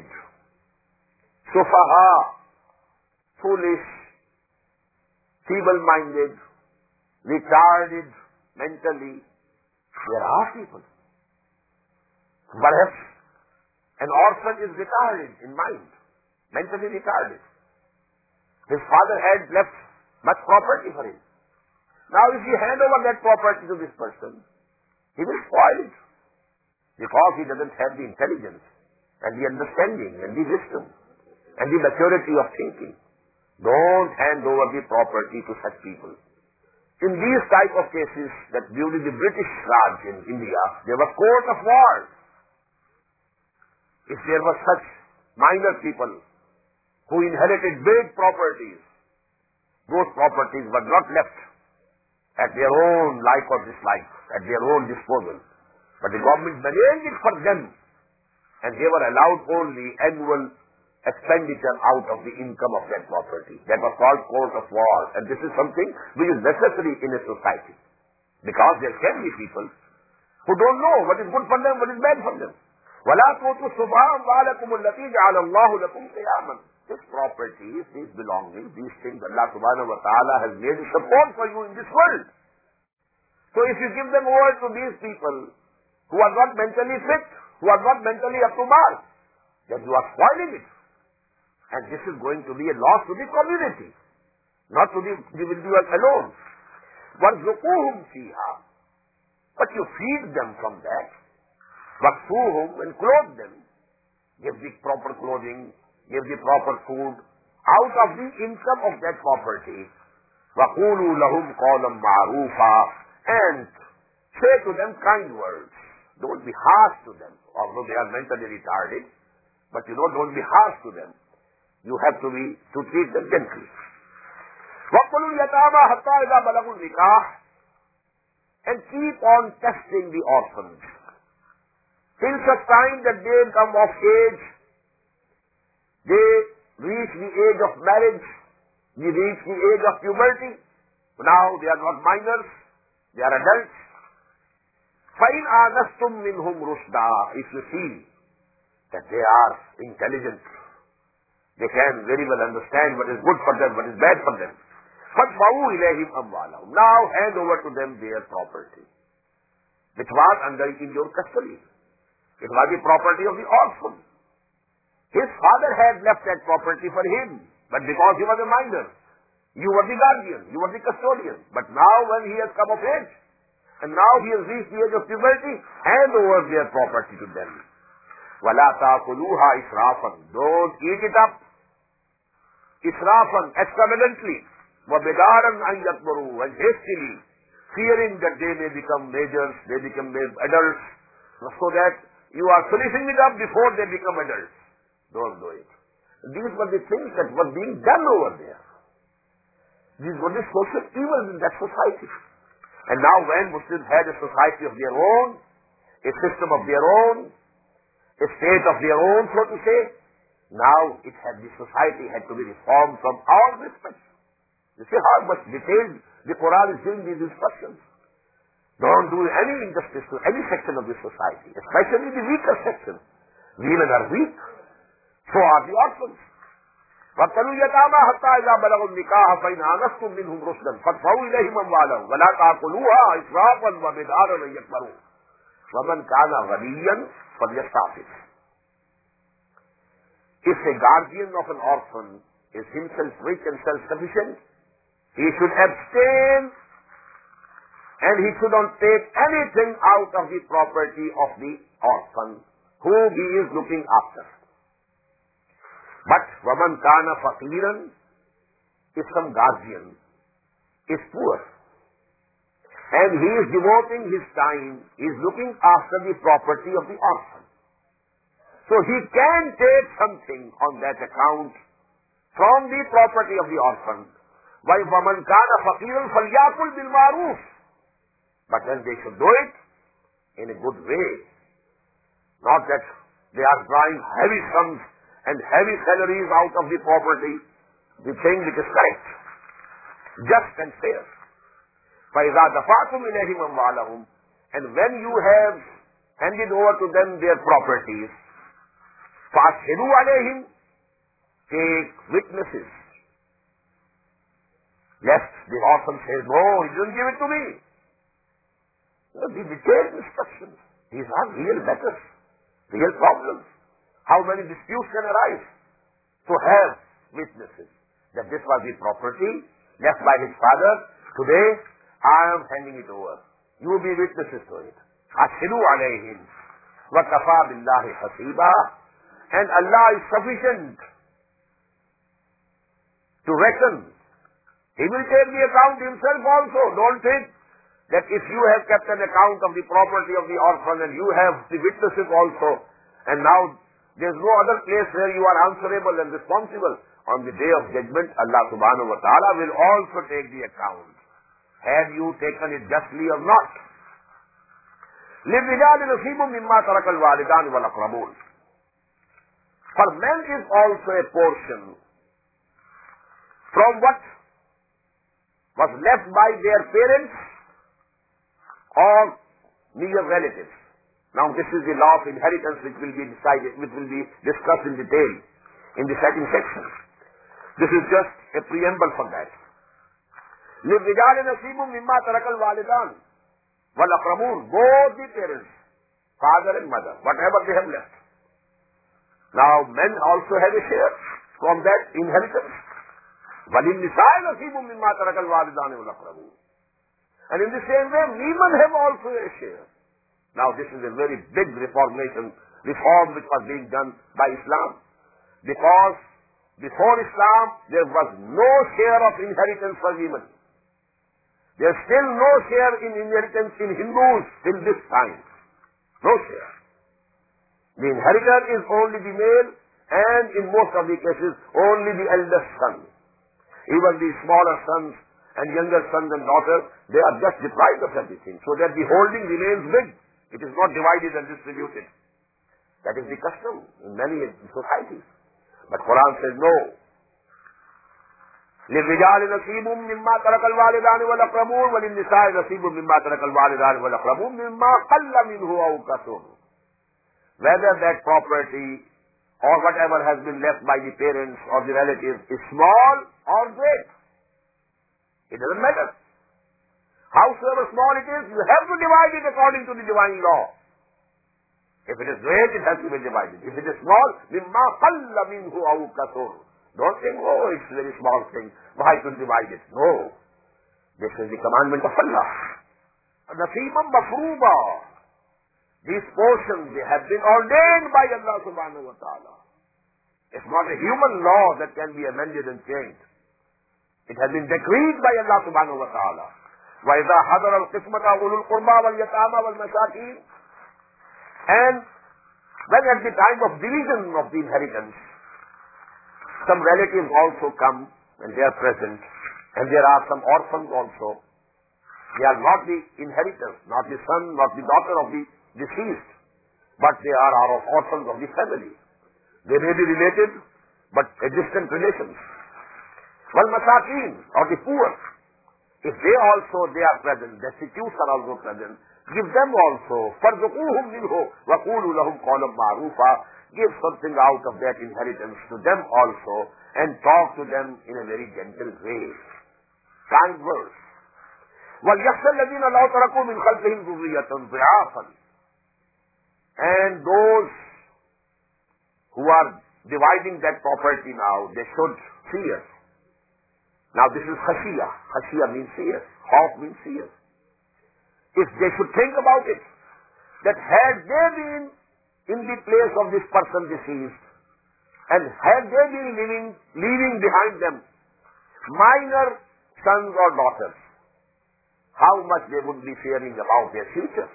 Speaker 1: Sufaha, foolish, feeble-minded, retarded mentally. There are people. Perhaps an orphan is retarded in mind, mentally retarded. His father had left much property for him. Now if you hand over that property to this person, he will spoil it. Because he doesn't have the intelligence and the understanding and the wisdom and the maturity of thinking. Don't hand over the property to such people. In these type of cases, that during the British Raj in India, there was court of war. If there were such minor people who inherited big properties, those properties were not left at their own like or dislike, at their own disposal. But the government managed it for them, and they were allowed only annual expenditure out of the income of that property. That was called court of war. And this is something which is necessary in a society. Because there can be people who don't know what is good for them, what is bad for them. وَلَا تُؤْتُوا السُّفَهَاءَ أَمْوَالَكُمُ الَّتِي جَعَلَ اللَّهُ لَكُمْ قِيَامًا. This property, these belongings, these things Allah subhanahu wa ta'ala has made a support for you in this world. So if you give them over to these people who are not mentally fit, who are not mentally up to mark, then you are spoiling it. And this is going to be a loss to the community, not to the individual alone. وَارْزُقُوهُمْ فِيهَا. But you feed them from that. وَاكْسُوهُمْ, and clothe them. Give the proper clothing, give the proper food out of the income of that property. وَقُولُوا لَهُمْ قَوْلًا مَعْرُوفًا. And say to them kind words. Don't be harsh to them, although they are mentally retarded. But you know, don't be harsh to them. You have to be, to treat them gently. وَقُلُوا الْيَتَامَى حَتَّى إِذَا بَلَغُوا النِّكَاحَ. And keep on testing the orphans. Till such time that they come of age, they reach the age of marriage, they reach the age of puberty. Now they are not minors, they are adults. فَإِنْ آنَسْتُمْ مِنْهُمْ رُشْدًا. If you see that they are intelligent, they can very well understand what is good for them, what is bad for them. فَادْفَعُوا إِلَيْهِمْ أَمْوَالَهُمْ. Now hand over to them their property, which was under in your custody. It was the property of the orphan. His father had left that property for him, but because he was a minor, you were the guardian, you were the custodian. But now when he has come of age, and now he has reached the age of puberty, hand over their property to them. وَلَا تَأْكُلُوهَا إِسْرَافًا. Don't eat it up. Israfan, extravagantly. وَبِدَارًا أَنْ يَكْبَرُوا. And hastily, fearing that they may become majors, they become adults, so that you are finishing it up before they become adults. Don't do it. These were the things that were being done over there. These were the social evils in that society. And now when Muslims had a society of their own, a system of their own, a state of their own, so to say, now it had, the society had to be reformed from all respects. You see how much detailed the Quran is giving these instructions. Don't do any injustice to any section of the society, especially the weaker section. Women are weak, so are the orphans. وَابْتَلُوا الْيَتَامَى حَتَّى إِذَا بَلَغُوا النِّكَاحَ فَإِنْ آنَسْتُم مِّنْهُمْ رُشْدًا فَادْفَعُوا إِلَيْهِمْ أَمْوَالَهُمْ وَلَا تَأْكُلُوهَا إِسْرَافًا وَبِدَارًا أَن يَكْبَرُوا وَمَنْ كَانَ غَنِيًّا فَلْيَسْتَعْفِفْ. If a guardian of an orphan is himself rich and self-sufficient, he should abstain and he should not take anything out of the property of the orphan whom he is looking after. But وَمَنْ كَانَ فَقِيرًا, if some guardian is poor and he is devoting his time, he is looking after the property of the orphan, so he can take something on that account from the property of the orphan. Why وَمَنْ كَانَ فَقِيرًا فَلْيَأْكُلْ بِالْمَعْرُوفِ. But then they should do it in a good way. Not that they are drawing heavy sums and heavy salaries out of the property, the thing which is correct, just and fair. فَإِذَا دَفَعْتُمْ إِلَيْهِمْ أَمْوَالَهُمْ. And when you have handed over to them their properties, فَأَشْهِدُوا عَلَيْهِمْ, take witnesses. Lest the orphan says, no, he didn't give it to me. The detailed instructions. These are real matters, real problems. How many disputes can arise? To have witnesses that this was the property left by his father. Today, I am handing it over. You be witnesses to it. Ashhadu alayhim wa kafa billahi hasiba. And Allah is sufficient to reckon. He will take the account himself also. Don't think that if you have kept an account of the property of the orphan and you have the witnesses also, and now there is no other place where you are answerable and responsible. On the day of judgment, Allah subhanahu wa ta'ala will also take the account. Have you taken it justly or not? لِلرِّجَالِ نَصِيبٌ مِمَّا تَرَكَ الْوَالِدَانِ وَالْأَقْرَبُونَ. For men is also a portion from what was left by their parents or near relatives. Now this is the law of inheritance which will be decided, which will be discussed in detail in the second section. This is just a preamble for that. لِلرِّجَالِ نَصِيبٌ مِمَّا تَرَكَ الْوَالِدَانِ وَالْأَقْرَبُونَ. Both the parents, father and mother, whatever they have left. Now men also have a share from that inheritance. وَلِلنِّسَاءِ نَصِيبٌ مِمَّا تَرَكَ الْوَالِدَانِ وَالْأَقْرَبُونَ. And in the same way, women have also a share. Now this is a very big reformation, reform which was being done by Islam. Because before Islam, there was no share of inheritance for women. There is still no share in inheritance in Hindus till this time. No share. The inheritor is only the male, and in most of the cases, only the eldest son. Even the smaller sons and younger sons and daughters, they are just deprived of everything, so that the holding remains big. It is not divided and distributed. That is the custom in many societies. But Quran says no. لِلرِّجَالِ نَصِيبٌ مِمَّا تَرَكَ الْوَالِدَانِ وَالْأَقْرَبُونَ وَلِلنِّسَاءِ نَصِيبٌ مِمَّا تَرَكَ الْوَالِدَانِ وَالْأَقْرَبُونَ مِمَّا قَلَّ مِنْهُ أَوْ كَثُرَ. Whether that property or whatever has been left by the parents or the relatives is small or great, it doesn't matter. Howsoever small it is, you have to divide it according to the divine law. If it is great, it has to be divided. If it is small, مِمَّا قَلَّ مِنْهُ أَوْ كَثُرَ. Don't think, oh, it's a very small thing, why to divide it? No. This is the commandment of Allah. نَصِيبًا مَفْرُوضًا. These portions, they have been ordained by Allah subhanahu wa ta'ala. It's not a human law that can be amended and changed. It has been decreed by Allah subhanahu wa ta'ala. وَإِذَا حَضَرَ الْقِسْمَةَ أُولُو الْقُرْبَى وَالْيَتَامَى وَالْمَسَاكِينَ. And when at the time of division of the inheritance, some relatives also come and they are present, and there are some orphans also. They are not the inheritors, not the son, not the daughter of the deceased, but they are our orphans of the family. They may be related, but a distant relations. وَالْمَسَاكِينَ, or the poor. If they also, they are present, destitutes are also present, give them also. فَارْزُقُوهُمْ مِنْهُ وَقُولُوا لَهُمْ قَوْلًا مَعْرُوفًا. Give something out of that inheritance to them also, and talk to them in a very gentle way. Kind words. وَلْيَخْشَى الَّذِينَ لَوْ تَرَكُوا مِنْ خَلْفِهِمْ ذُرِّيَّةً ضِعَافًا. And those who are dividing that property now, they should fear. Now this is khashiyah. Khashiyah means fear. Khawf means fear. If they should think about it, that had they been in the place of this person deceased, and had they been living, leaving behind them minor sons or daughters, how much they would be fearing about their future.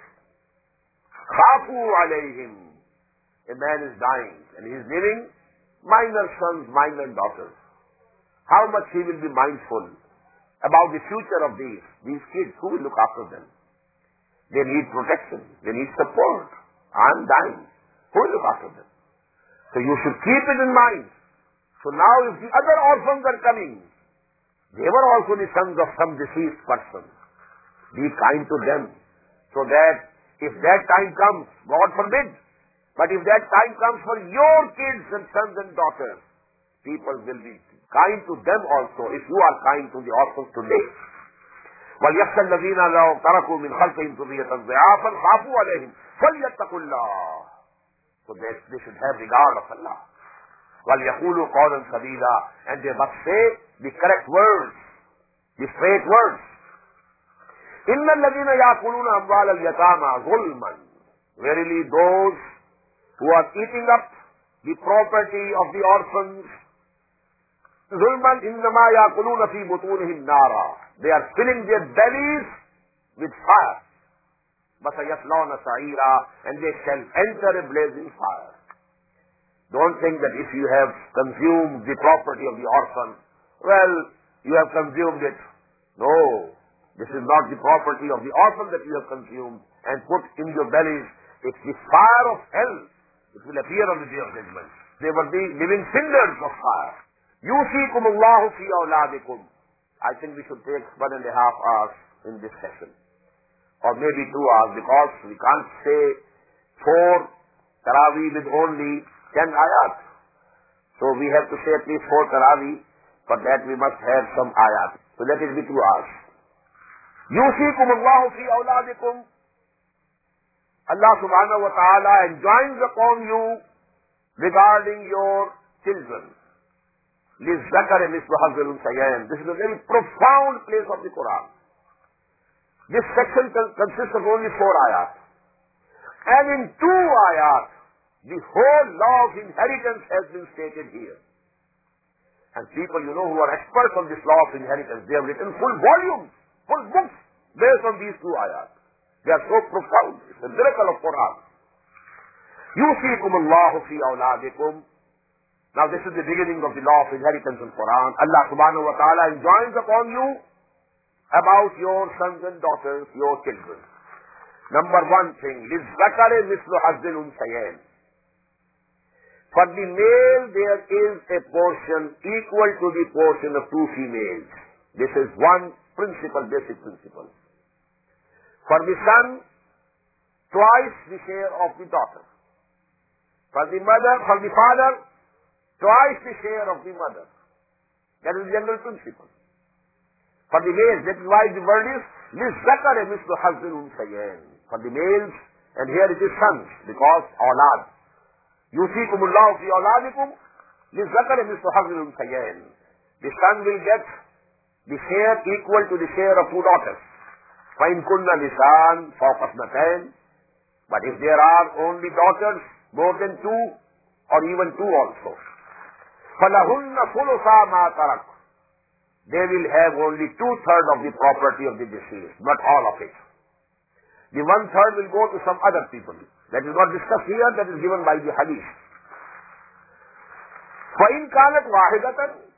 Speaker 1: Khafu alayhim. A man is dying and he is leaving minor sons, minor daughters. How much he will be mindful about the future of these, these kids. Who will look after them? They need protection. They need support. I am dying. Who will look after them? So you should keep it in mind. So now if the other orphans are coming, they were also the sons of some deceased person. Be kind to them, so that if that time comes, God forbid, but if that time comes for your kids and sons and daughters, people will be kind to them also, if you are kind to the orphans today. وَلْيَخْشَى الَّذِينَ لَوْ تَرَكُوا مِنْ خَلْفِهِمْ ذُرِّيَّةً ضِعَافًا خَافُوا عَلَيْهِمْ فَلْيَتَّقُوا اللَّهَ. So they, they should have regard of Allah. وَلْيَقُولُوا قَوْلًا سَدِيدًا. And they must say the correct words, the straight words. Inna alladhina yakuluna amwal al-yatama zulman. Verily those who are eating up the property of the orphans, zulman innama yakuluna fi butunihim nara. They are filling their bellies with fire. Basayaslawna sa'ira, and they shall enter a blazing fire. Don't think that if you have consumed the property of the orphan, well, you have consumed it. No, this is not the property of the orphan that you have consumed and put in your bellies. It's the fire of hell. It will appear on the day of judgment. They will be living cinders of fire. Yusikum Allahu fi awladikum. I think we should take one and a half hours in this session. Or maybe two hours, because we can't say four Taraweeh with only ten ayat. So we have to say at least four Taraweeh. For that we must have some ayat. So let it be two hours. Yusikum Allahu fi awladikum. Allah subhanahu wa ta'ala enjoins upon you regarding your children. لِلذَّكَرِ مِثْلُ حَظِّ الْأُنثَيَيْنِ. This is a very profound place of the Quran. This section consists of only four ayat. And in two ayat, the whole law of inheritance has been stated here. And people, you know, who are experts on this law of inheritance, they have written full volumes, full books based on these two ayat. They are so profound. It's a miracle of Quran. يُوصِيكُمُ اللَّهُ فِي أَوْلَادِكُمْ. Now this is the beginning of the law of inheritance in Quran. Allah subhanahu wa ta'ala enjoins upon you about your sons and daughters, your children. Number one thing, لِلذَّكَرِ مِثْلُ حَظِّ الْأُنثَيَيْنِ. For the male there is a portion equal to the portion of two females. This is one principle, basic principle. For the son, twice the share of the daughter. For the mother, for the father, twice the share of the mother. That is the general principle. For the males, that is why the word is لِلذَّكَرِ مِثْلُ حَظِّ الْأُنثَيَيْنِ. For the males, and here it is sons, because awlad. يُوصِيكُمُ اللَّهُ فِي أَوْلَادِكُمْ لِلذَّكَرِ مِثْلُ حَظِّ الْأُنثَيَيْنِ. The son will get the share equal to the share of two daughters. فَإِن كُنَّ نِسَاءً فَوْقَ اثْنَتَيْنِ. But if there are only daughters, more than two, or even two also, فَلَهُنَّ ثُلُثَا مَا تَرَكَ. They will have only two-thirds of the property of the deceased, not all of it. The one-third will go to some other people. That is not discussed here, that is given by the hadith. فَإِن كَانَتْ وَاحِدَةً.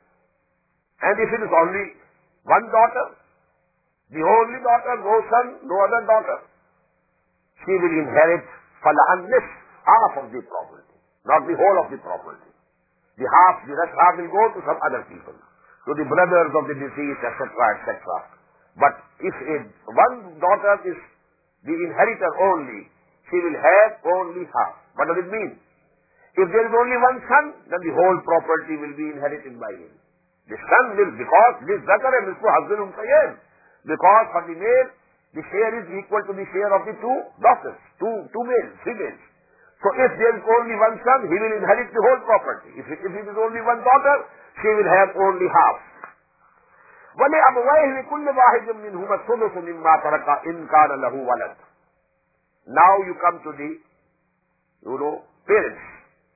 Speaker 1: And if it is only one daughter, the only daughter, no son, no other daughter, she will inherit فَلَهَا النِّصْفُ, half of the property, not the whole of the property. The half, the rest half will go to some other people, to the brothers of the deceased, et cetera, et cetera. But if a, one daughter is the inheritor only, she will have only half. What does it mean? If there is only one son, then the whole property will be inherited by him. The son will, because this zakar and this husband unsayed, because for the male, the share is equal to the share of the two daughters, two, two males, females. So if there is only one son, he will inherit the whole property. If it, if it is only one daughter, she will have only half. وَلِأَبْوَيْهِ لِكُلِّ وَاحِدٍ مِّنْهُمَا الثُّلُثُ مِمَّا تَرَكَ إِنْ كَانَ لَهُ وَلَدٌ. Now you come to the, you know, parents.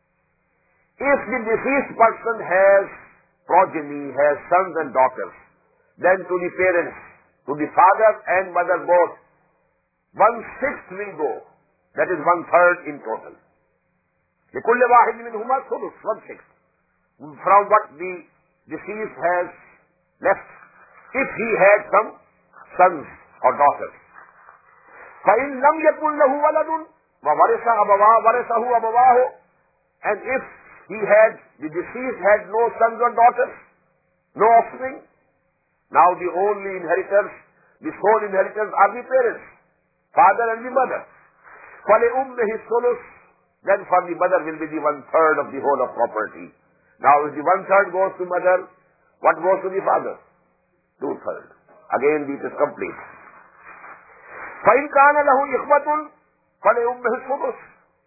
Speaker 1: If the deceased person has progeny, has sons and daughters, then to the parents, to the father and mother both, one-sixth will go. That is one-third in total. لِكُلِّ وَاحِدٍ مِّنْهُمَا الثُّلُث, one-sixth. From what the deceased has left, if he had some sons or daughters. فَإِنْ لَمْ يَكُنْ لَهُ وَلَدٌ وَوَرِثَ أَبَوَاهُ وَرِثَهُ أَبَوَاهُ. And if he had, the deceased had no sons or daughters, no offspring, now the only inheritors, the sole inheritors are the parents, father and the mother. فَلِأُمِّهِ الثُّلُث. Then for the mother will be the one-third of the whole of property. Now if the one-third goes to mother, what goes to the father? Two-thirds. Again it is complete. فَإِنْ كَانَ لَهُ إِخْوَةٌ فَلِأُمِّهِ الثُّلُث.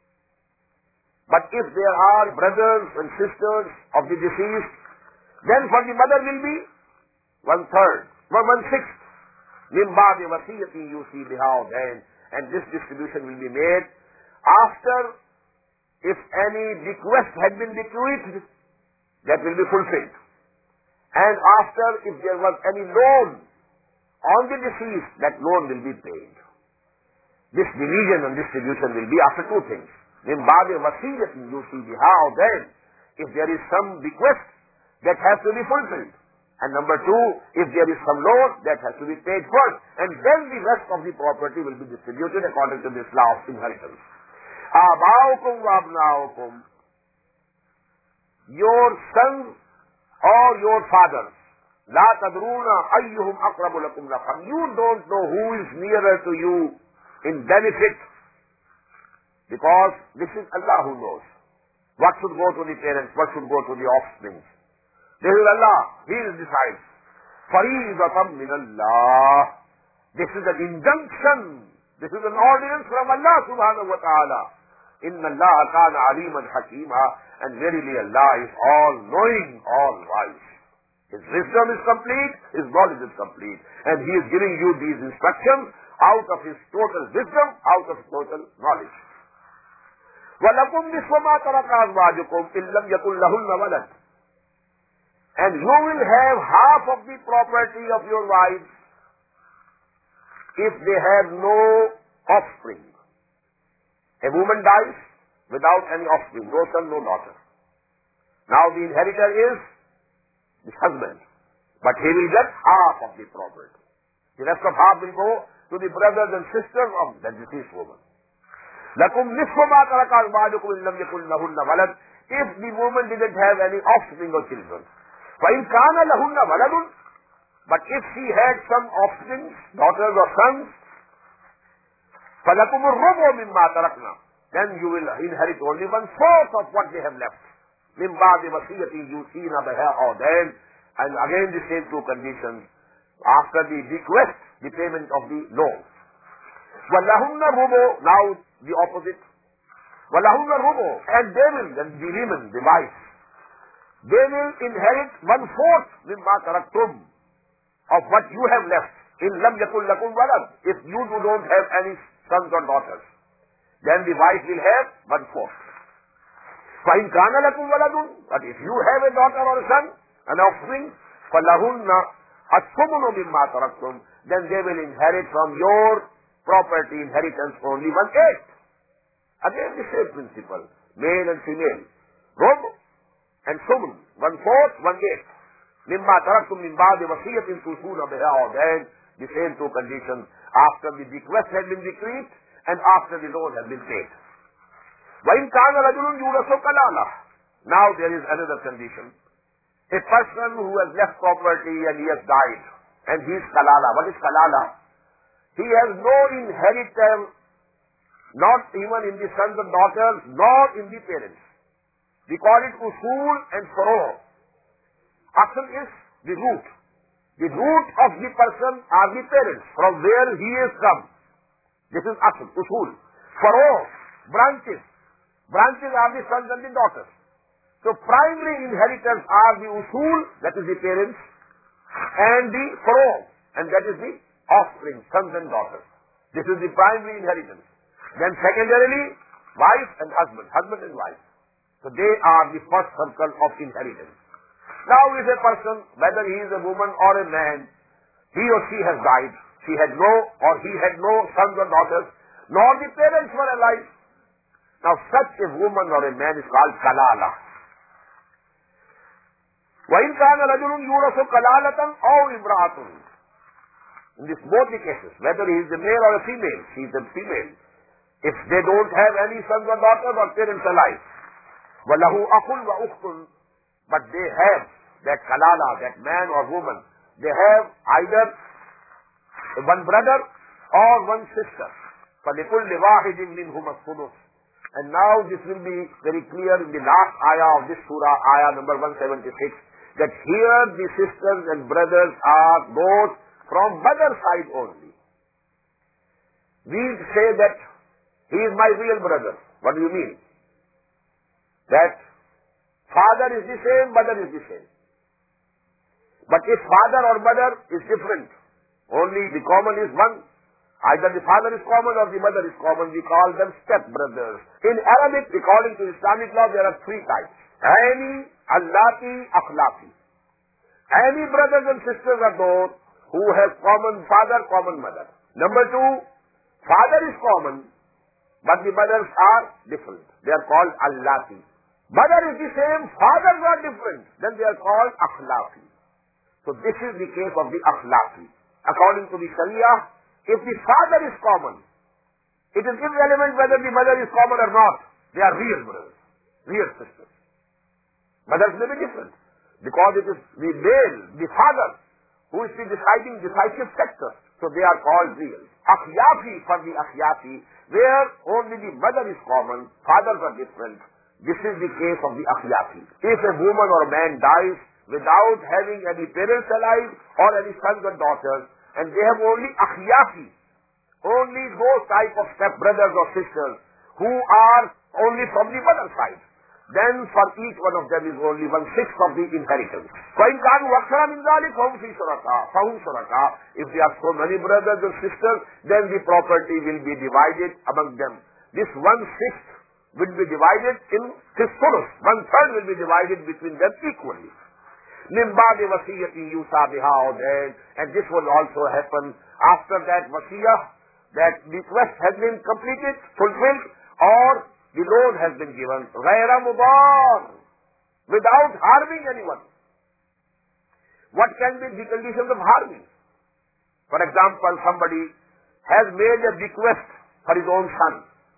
Speaker 1: But if there are brothers and sisters of the deceased, then for the mother will be one-third, one-sixth. min ba'di wasiyatin yusi biha aw dayn, and this distribution will be made after, if any bequest had been bequeathed, that will be fulfilled. And after, if there was any loan on the deceased, that loan will be paid. This division and distribution will be after two things. Min ba'di wasiyatin yusi biha aw dayn, if there is some bequest that has to be fulfilled. And number two, if there is some loan, that has to be paid first. And then the rest of the property will be distributed according to this law of inheritance. Aba'ukum wa abna'ukum, your sons or your fathers, la tadruna ayyuhum aqrabu lakum naf'an. You don't know who is nearer to you in benefit, because this is Allah who knows. What should go to the parents, what should go to the offspring. This is Allah. He will decide. Faridatan min Allah. This is an injunction. This is an ordinance from Allah subhanahu wa ta'ala. Inna Allah kana aliman hakima. And verily Allah is all knowing, all wise. His wisdom is complete, His knowledge is complete. And He is giving you these instructions out of His total wisdom, out of His total knowledge. وَلَكُمْ نِصْفُ مَا تَرَكَ أَزْوَاجُكُمْ إِن لَّمْ يَكُن لَّهُنَّ وَلَدٌ. And you will have half of the property of your wives if they have no offspring. A woman dies without any offspring, no son, no daughter. Now the inheritor is his husband, but he will get half of the property. The rest of half will go to the brothers and sisters of the deceased woman. لَكُمْ نِصْفُ مَا تَرَكَ أَزْوَاجُكُمْ إِن لَّمْ يَكُن لَّهُنَّ وَلَدٌ. If the woman didn't have any offspring or children. فَإِنْ كَانَ لَهُنَّ وَلَدٌ. But if she had some offspring, daughters or sons, فَلَكُمُ الرُّبُعُ مِمَّا تَرَكْنَا. Then you will inherit only one-fourth of what they have left. مِنْ بَعْدِ وَصِيَّةٍ يُوصِينَ بِهَا أَوْ دَيْنٍ. And again the same two conditions. After the bequest, the payment of the loan. وَلَهُنَّ الرُّبُعُ. Now the opposite. وَلَهُنَّ الرُّبُعُ. And they will, then the women, the wives, they will inherit one-fourth مِمَّا تَرَكْتُمْ, of what you have left. إِن لَمْ يَكُنْ لَكُمْ وَلَدٌ. If you don't have any sons or daughters, then the wife will have one-fourth. فَإِنْ كَانَ لَكُمْ وَلَدٌ. But if you have a daughter or a son, an offspring, فَلَهُنَّ الثُّمُنُ مِمَّا تَرَكْتُمْ. Then they will inherit from your property inheritance only one-eighth. Again the same principle. Male and female. Rub and sumun. One-fourth, one-eighth. مِمَّا تَرَكْتُمْ مِنْ بَعْدِ وَصِيَّةٍ تُوصُونَ بِهَا أَوْ دَيْنٍ. The same two conditions. After the bequest had been bequeathed and after the loan had been paid. وَإِنْ كَانَ رَجُلٌ يُورَثُ كَلَالَةً. Now there is another condition. A person who has left property and he has died, and he is kalala. What is kalala? He has no inheritance, not even in the sons and daughters, nor in the parents. We call it usul and faro. Asl is the root. The root of the person are the parents, from where he has come. This is asl, usul. Faro, branches. Branches are the sons and the daughters. So primary inheritors are the usul, that is the parents, and the faro, and that is the offspring, sons and daughters. This is the primary inheritance. Then secondarily, wife and husband, husband and wife. So they are the first circle of inheritance. Now if a person, whether he is a woman or a man, he or she has died, she had no, or he had no sons or daughters, nor the parents were alive. Now such a woman or a man is called kalala. وَإِنْ كَانَ رَجُلٌ يُورَثُ كَلَالَةً أَوْ إِمْرَأَةٌ. In this both the cases, whether he is a male or a female, she is a female. If they don't have any sons or daughters or parents alive, وَلَهُ أَخٌ وَأُخْتٌ. But they have that kalala, that man or woman, they have either one brother or one sister. فَلِكُلِّ وَاحِدٍ مِّنْهُمَ الثُّلُثُ. And now this will be very clear in the last ayah of this surah, ayah number one seventy-six, that here the sisters and brothers are both from mother side only. We say that he is my real brother. What do you mean? That father is the same, mother is the same. But if father or mother is different, Only the common is one. Either the father is common or the mother is common. We call them step-brothers. In Arabic, according to Islamic law, there are three types. Any, allati, akhlaqi. Any brothers and sisters are those who have common father, common mother. Number two, father is common, but the mothers are different. They are called allati. Mother is the same, fathers are different. Then they are called akhlaqi. So this is the case of the akhlaqi. According to the Sharia, if the father is common, it is irrelevant whether the mother is common or not. They are real brothers, real sisters. Mothers may be different, because it is the male, the father, who is the deciding, decisive factor. So they are called real. Akhyafi for the akhyafi, where only the mother is common, fathers are different. This is the case of the akhyafi. If a woman or a man dies without having any parents alive or any sons or daughters, and they have only akhyafi, only those type of step-brothers or sisters who are only from the mother side, then for each one of them is only one-sixth of the inheritance. فَإِنْ كَانُوا أَكْثَرَ مِنْ ذَلِكَ فَهُمْ فِي شُرَكَاء فَهُمْ شُرَكَاء. If there are so many brothers and sisters, then the property will be divided among them. This one-sixth will be divided in thulus. One-third will be divided between them equally. مِنْ بَعْدِ وَصِيَّةٍ يُوصَى بِهَا أَوْ دَيْنٍ. And this will also happen after that wasiyah, that bequest has been completed, fulfilled, or the loan has been given, غَيْرَ مُضَارٍ, without harming anyone. What can be the conditions of harming? For example, somebody has made a bequest for his own son.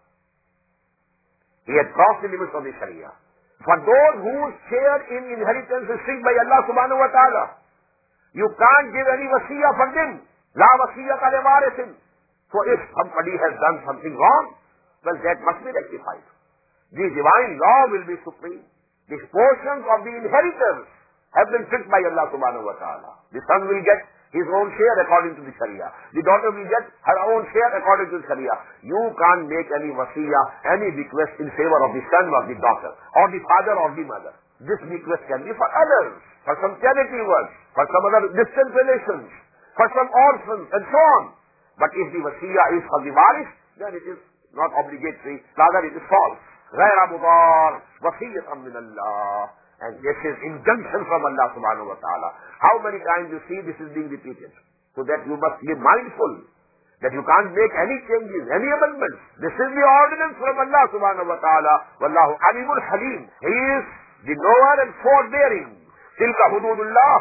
Speaker 1: He had crossed the limits of the Sharia. For those whose share in inheritance is fixed by Allah subhanahu wa ta'ala, you can't give any wasiyah for them. La wasiyata li warithin. So if somebody has done something wrong, well, that must be rectified. The divine law will be supreme. The portions of the inheritors have been fixed by Allah subhanahu wa ta'ala. The son will get his own share according to the Sharia. The daughter will get her own share according to the Sharia. You can't make any wasiyah, any bequest in favor of the son or the daughter, or the father or the mother. This bequest can be for others, for some charity work, for some other distant relations, for some orphans, and so on. But if the wasiyah is for the waris, then it is not obligatory, rather it is false. غَيْرَ مُضَارٍ وَصِيَّةً مِنَ اللَّهِ. And this is injunction from Allah subhanahu wa ta'ala. How many times you see this is being repeated? So that you must be mindful that you can't make any changes, any amendments. This is the ordinance from Allah subhanahu wa ta'ala. Wallahu alimul halim. He is the knower and forbearing. Tilka hududullah.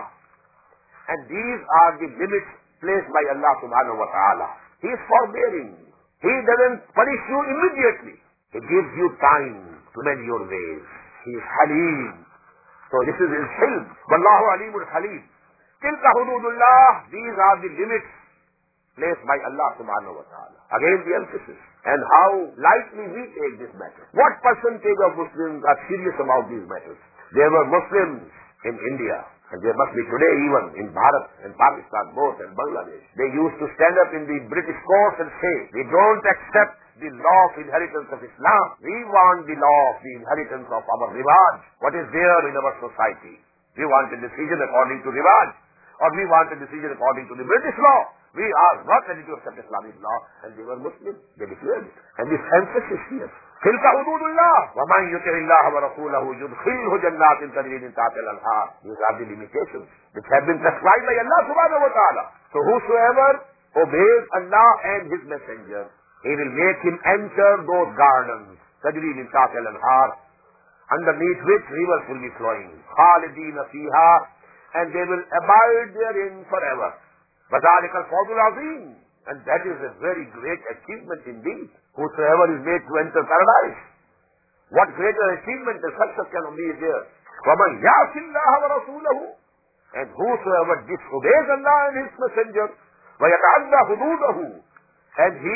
Speaker 1: And these are the limits placed by Allah subhanahu wa ta'ala. He is forbearing. He doesn't punish you immediately. He gives you time to mend your ways. He is halim. So this is his hilm. Wallahu alimul halim. Tilka hududullah. These are the limits placed by Allah subhanahu wa ta'ala. Again the emphasis. And how lightly we take this matter. What percentage of Muslims are serious about these matters? There were Muslims in India, and there must be today even in Bharat and Pakistan both and Bangladesh. They used to stand up in the British courts and say, we don't accept the law of inheritance of Islam. We want the law of the inheritance of our rivaj. What is there in our society? We want a decision according to rivaj, or we want a decision according to the British law. We are not ready to accept Islamic law, and they were Muslims. They declared it. And this emphasis here. تِلْكَ حُدُودُ اللَّهِ وَمَنْ يُطِعِ اللَّهَ وَرَسُولَهُ يُدْخِلْهُ جَنَّاتٍ تَجْرِي مِنْ تَحْتِهَا الْأَنْهَارُ. These are the limitations which have been prescribed by Allah subhanahu wa ta'ala. So whosoever obeys Allah and His Messenger, He will make him enter those gardens, تَجْرِي مِنْ تَحْتِهَا الْأَنْهَارُ, underneath which rivers will be flowing. خَالِدِينَ فِيهَا, and they will abide therein forever. وَذَلِكَ الْفَوْزُ الْعَظِيمُ, and that is a very great achievement indeed. Whosoever is made to enter paradise, what greater achievement and success can be there? وَمَنْ يَعْصِ اللَّهَ وَرَسُولَهُ, and whosoever disobeys Allah and His Messenger, وَيَتَعَدَّى حُدُودَهُ, and he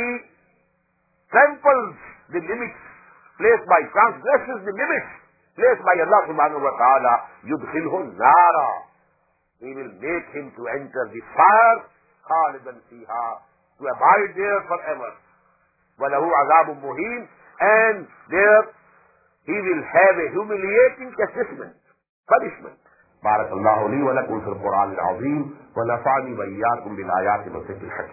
Speaker 1: tramples the limits placed by, transgresses the limits placed by Allah subhanahu wa ta'ala, يُدْخِلْهُ النَّارَ, He will make him to enter the fire, خَالِدًا فِيهَا, to abide there forever. وَلَهُ عَذَابٌ مُهِينٌ, and there he will have a humiliating chastisement, punishment. बारक अल्लाहु ली व लकुम fill कुरानिल अज़ीम व नफ़अनी व इय्याकुम bill आयाति व ज़िक्रिल हकीम।